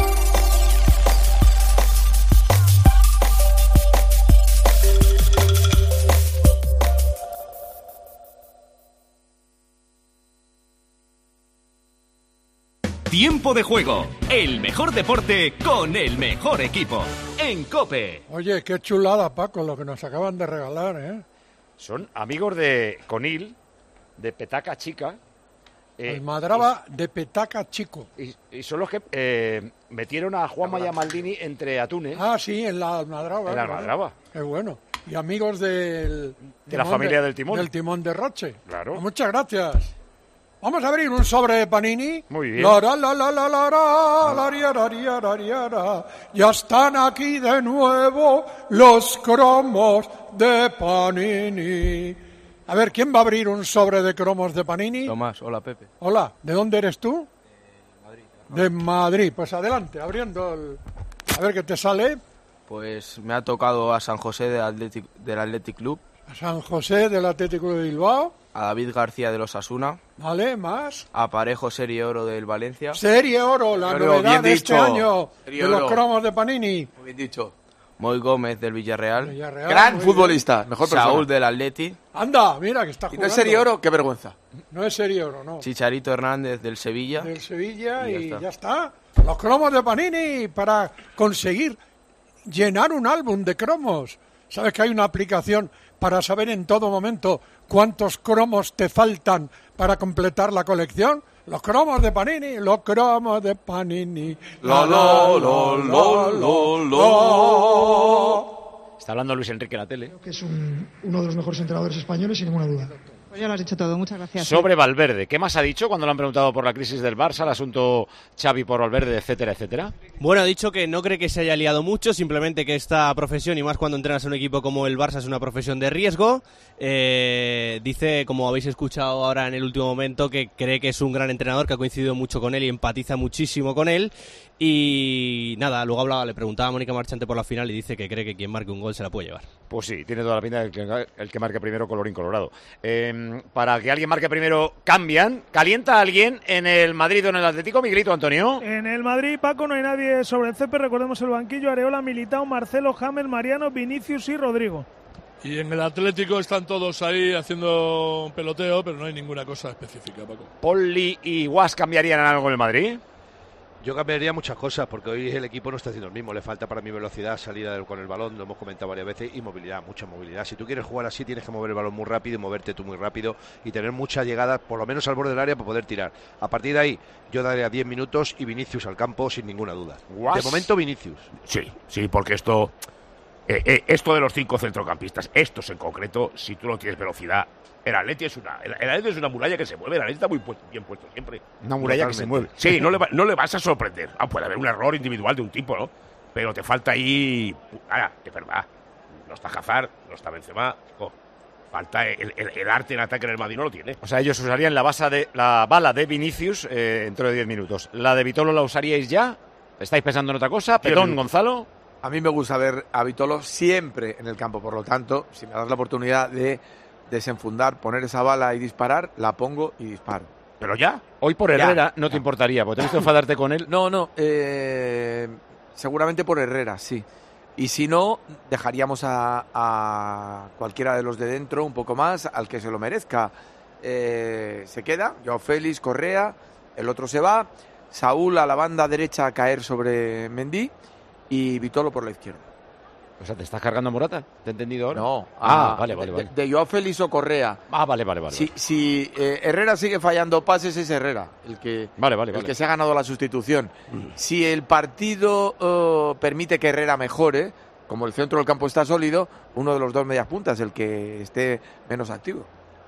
Tiempo de juego, el mejor deporte con el mejor equipo, en COPE. Oye, qué chulada, Paco, lo que nos acaban de regalar, ¿eh? Son amigos de Conil, de Petaca Chica. Eh, Almadraba y, de Petaca Chico. Y, y son los que eh, metieron a Juanma y a Maldini entre atunes. Ah, sí, en la Almadraba. En la Almadraba. ¿Verdad? Qué bueno. Y amigos del... De la familia de, del Timón. Del Timón de Roche. Claro. Pues muchas gracias. Vamos a abrir un sobre de Panini. Muy bien. La, la, la, la, la, la, la, la, ria, la, ria, la, ria, la. Ya están aquí de nuevo los cromos de Panini. A ver, ¿quién va a abrir un sobre de cromos de Panini? Tomás, hola Pepe. Hola, ¿de dónde eres tú? De Madrid. De Madrid. Pues adelante, abriendo el... A ver qué te sale. Pues me ha tocado a San José del Athletic, del Athletic Club. A San José del Atlético de Bilbao. A David García de los Asuna. Vale, más. A Parejo Serie Oro del Valencia. Serie Oro, la Pero novedad de este año Serie de los Oro. Cromos de Panini. Muy bien dicho. Moy Gómez del Villarreal. Villarreal Gran futbolista. Bien. Mejor persona. Saúl del Atleti. Anda, mira que está jugando. ¿Y no es Serie Oro? Qué vergüenza. No es Serie Oro, no. Chicharito Hernández del Sevilla. Del Sevilla y, y ya, está. ya está. Los cromos de Panini para conseguir llenar un álbum de cromos. ¿Sabes que hay una aplicación para saber en todo momento cuántos cromos te faltan para completar la colección? Los cromos de Panini, los cromos de Panini. La, la, la, la, la, la. Está hablando Luis Enrique en la tele. Creo que es un, uno de los mejores entrenadores españoles, sin ninguna duda. Pues ya lo has dicho todo, muchas gracias. Sobre Valverde, ¿qué más ha dicho cuando le han preguntado por la crisis del Barça, el asunto Xavi por Valverde, etcétera, etcétera? Bueno, ha dicho que no cree que se haya liado mucho, simplemente que esta profesión, y más cuando entrenas a un equipo como el Barça, es una profesión de riesgo. Eh, dice, como habéis escuchado ahora en el último momento, que cree que es un gran entrenador, que ha coincidido mucho con él y empatiza muchísimo con él. Y nada, luego hablaba, le preguntaba a Mónica Marchante por la final y dice que cree que quien marque un gol se la puede llevar. Pues sí, tiene toda la pinta del que el que marque primero colorín colorado. Eh, para que alguien marque primero, cambian. ¿Calienta a alguien en el Madrid o en el Atlético, Miguelito, Antonio? En el Madrid, Paco, no hay nadie sobre el césped. Recordemos el banquillo: Areola, Militao, Marcelo, James, Mariano, Vinicius y Rodrigo. Y en el Atlético están todos ahí haciendo un peloteo, pero no hay ninguna cosa específica, Paco. ¿Poli y Guas cambiarían algo en el Madrid? Yo cambiaría muchas cosas, porque hoy el equipo no está haciendo el mismo. Le falta para mí velocidad, salida del, con el balón, lo hemos comentado varias veces, y movilidad, mucha movilidad. Si tú quieres jugar así, tienes que mover el balón muy rápido y moverte tú muy rápido y tener muchas llegadas, por lo menos al borde del área, para poder tirar. A partir de ahí, yo daría diez minutos y Vinicius al campo sin ninguna duda. Guas. De momento, Vinicius. Sí, sí, porque esto, eh, eh, esto de los cinco centrocampistas, estos en concreto, si tú no tienes velocidad, el Atleti es una, el, el Atleti es una muralla que se mueve, el Atleti está muy puesto, bien puesto siempre. Una muralla que se mueve. Sí, no le, va, no le vas a sorprender. Ah, puede haber un error individual de un tipo, ¿no? Pero te falta ahí, ahora, de verdad, no está Hazard, no está Benzema, oh, falta el, el, el arte en ataque en el Madrid, no lo tiene. O sea, ellos usarían la, base de, la bala de Vinicius eh, dentro de diez minutos. ¿La de Vitolo la usaríais ya? ¿Estáis pensando en otra cosa? Perdón, Gonzalo. A mí me gusta ver a Vitolo siempre en el campo, por lo tanto, si me das la oportunidad de desenfundar, poner esa bala y disparar, la pongo y disparo. ¿Pero ya? Hoy por Herrera ya, no te ya. importaría, porque tenés que enfadarte con él. No, no, eh, seguramente por Herrera, sí. Y si no, dejaríamos a, a cualquiera de los de dentro un poco más, al que se lo merezca. Eh, se queda, Joao Félix, Correa, el otro se va, Saúl a la banda derecha a caer sobre Mendy y Vitolo por la izquierda. O sea, ¿te estás cargando a Morata? ¿Te he entendido ahora? No. Ah, a, vale, vale, vale. De, de Joao Félix o Correa. Ah, vale, vale, vale. Si, vale. si eh, Herrera sigue fallando pases, es Herrera el que, vale, vale, el vale. que se ha ganado la sustitución. Mm. Si el partido uh, permite que Herrera mejore, como el centro del campo está sólido, uno de los dos medias puntas, el que esté menos activo.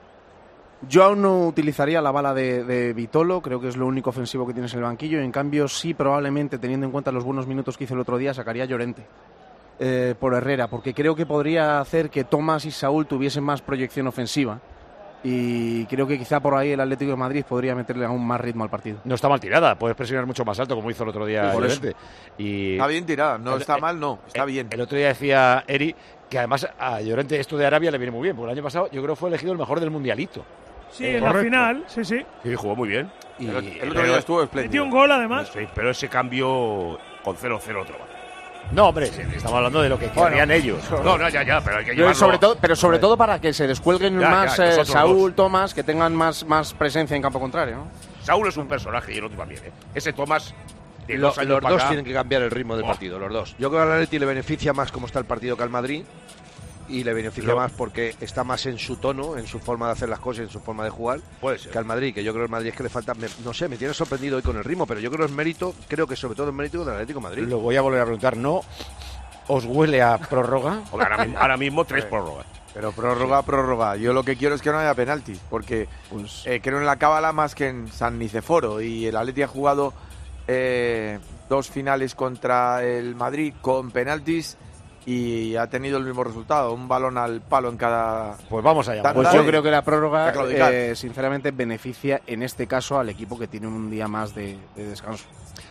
Yo aún no utilizaría la bala de, de Vitolo, creo que es lo único ofensivo que tienes en el banquillo. En cambio, sí, probablemente, teniendo en cuenta los buenos minutos que hizo el otro día, sacaría a Llorente. Eh, por Herrera, porque creo que podría hacer que Tomás y Saúl tuviesen más proyección ofensiva y creo que quizá por ahí el Atlético de Madrid podría meterle aún más ritmo al partido. No está mal tirada, puedes presionar mucho más alto como hizo el otro día sí, Llorente. Y está bien tirada, no el, está mal, no, está el, bien. El otro día decía Eri que además a Llorente esto de Arabia le viene muy bien, porque el año pasado yo creo que fue elegido el mejor del Mundialito. Sí, eh, en correcto. La final, sí, sí. Sí, jugó muy bien. Y el, el otro día estuvo espléndido. Metió un gol además. Sí, pero ese cambio con cero cero otro va. No, hombre, estamos hablando de lo que querían bueno, ellos. No, no, ya, ya, pero hay que llevarlo. Sobre todo, pero sobre todo para que se descuelguen ya, más ya, eh, Saúl, dos. Tomás, que tengan más, más presencia en campo contrario, ¿no? Saúl es un personaje y el otro también, ¿eh? Ese Tomás... Lo, los dos acá, tienen que cambiar el ritmo del oh. partido, los dos. Yo creo que al Atleti le beneficia más cómo está el partido que al Madrid. Y le beneficia Pero, más porque está más en su tono, en su forma de hacer las cosas, en su forma de jugar, puede ser. que al Madrid, que yo creo que el Madrid es que le falta, me, no sé, me tiene sorprendido hoy con el ritmo, pero yo creo que es mérito, creo que sobre todo es mérito del Atlético de Madrid. Lo voy a volver a preguntar, ¿no os huele a prórroga? ahora, mismo, ahora mismo tres prórrogas. Pero prórroga, sí. prórroga. Yo lo que quiero es que no haya penaltis, porque pues, eh, creo en la cábala más que en San Niceforo, y el Atleti ha jugado eh, dos finales contra el Madrid con penaltis y ha tenido el mismo resultado, un balón al palo en cada... Pues vamos allá. Pues yo creo que la prórroga, eh, sinceramente, beneficia en este caso al equipo que tiene un día más de, de descanso.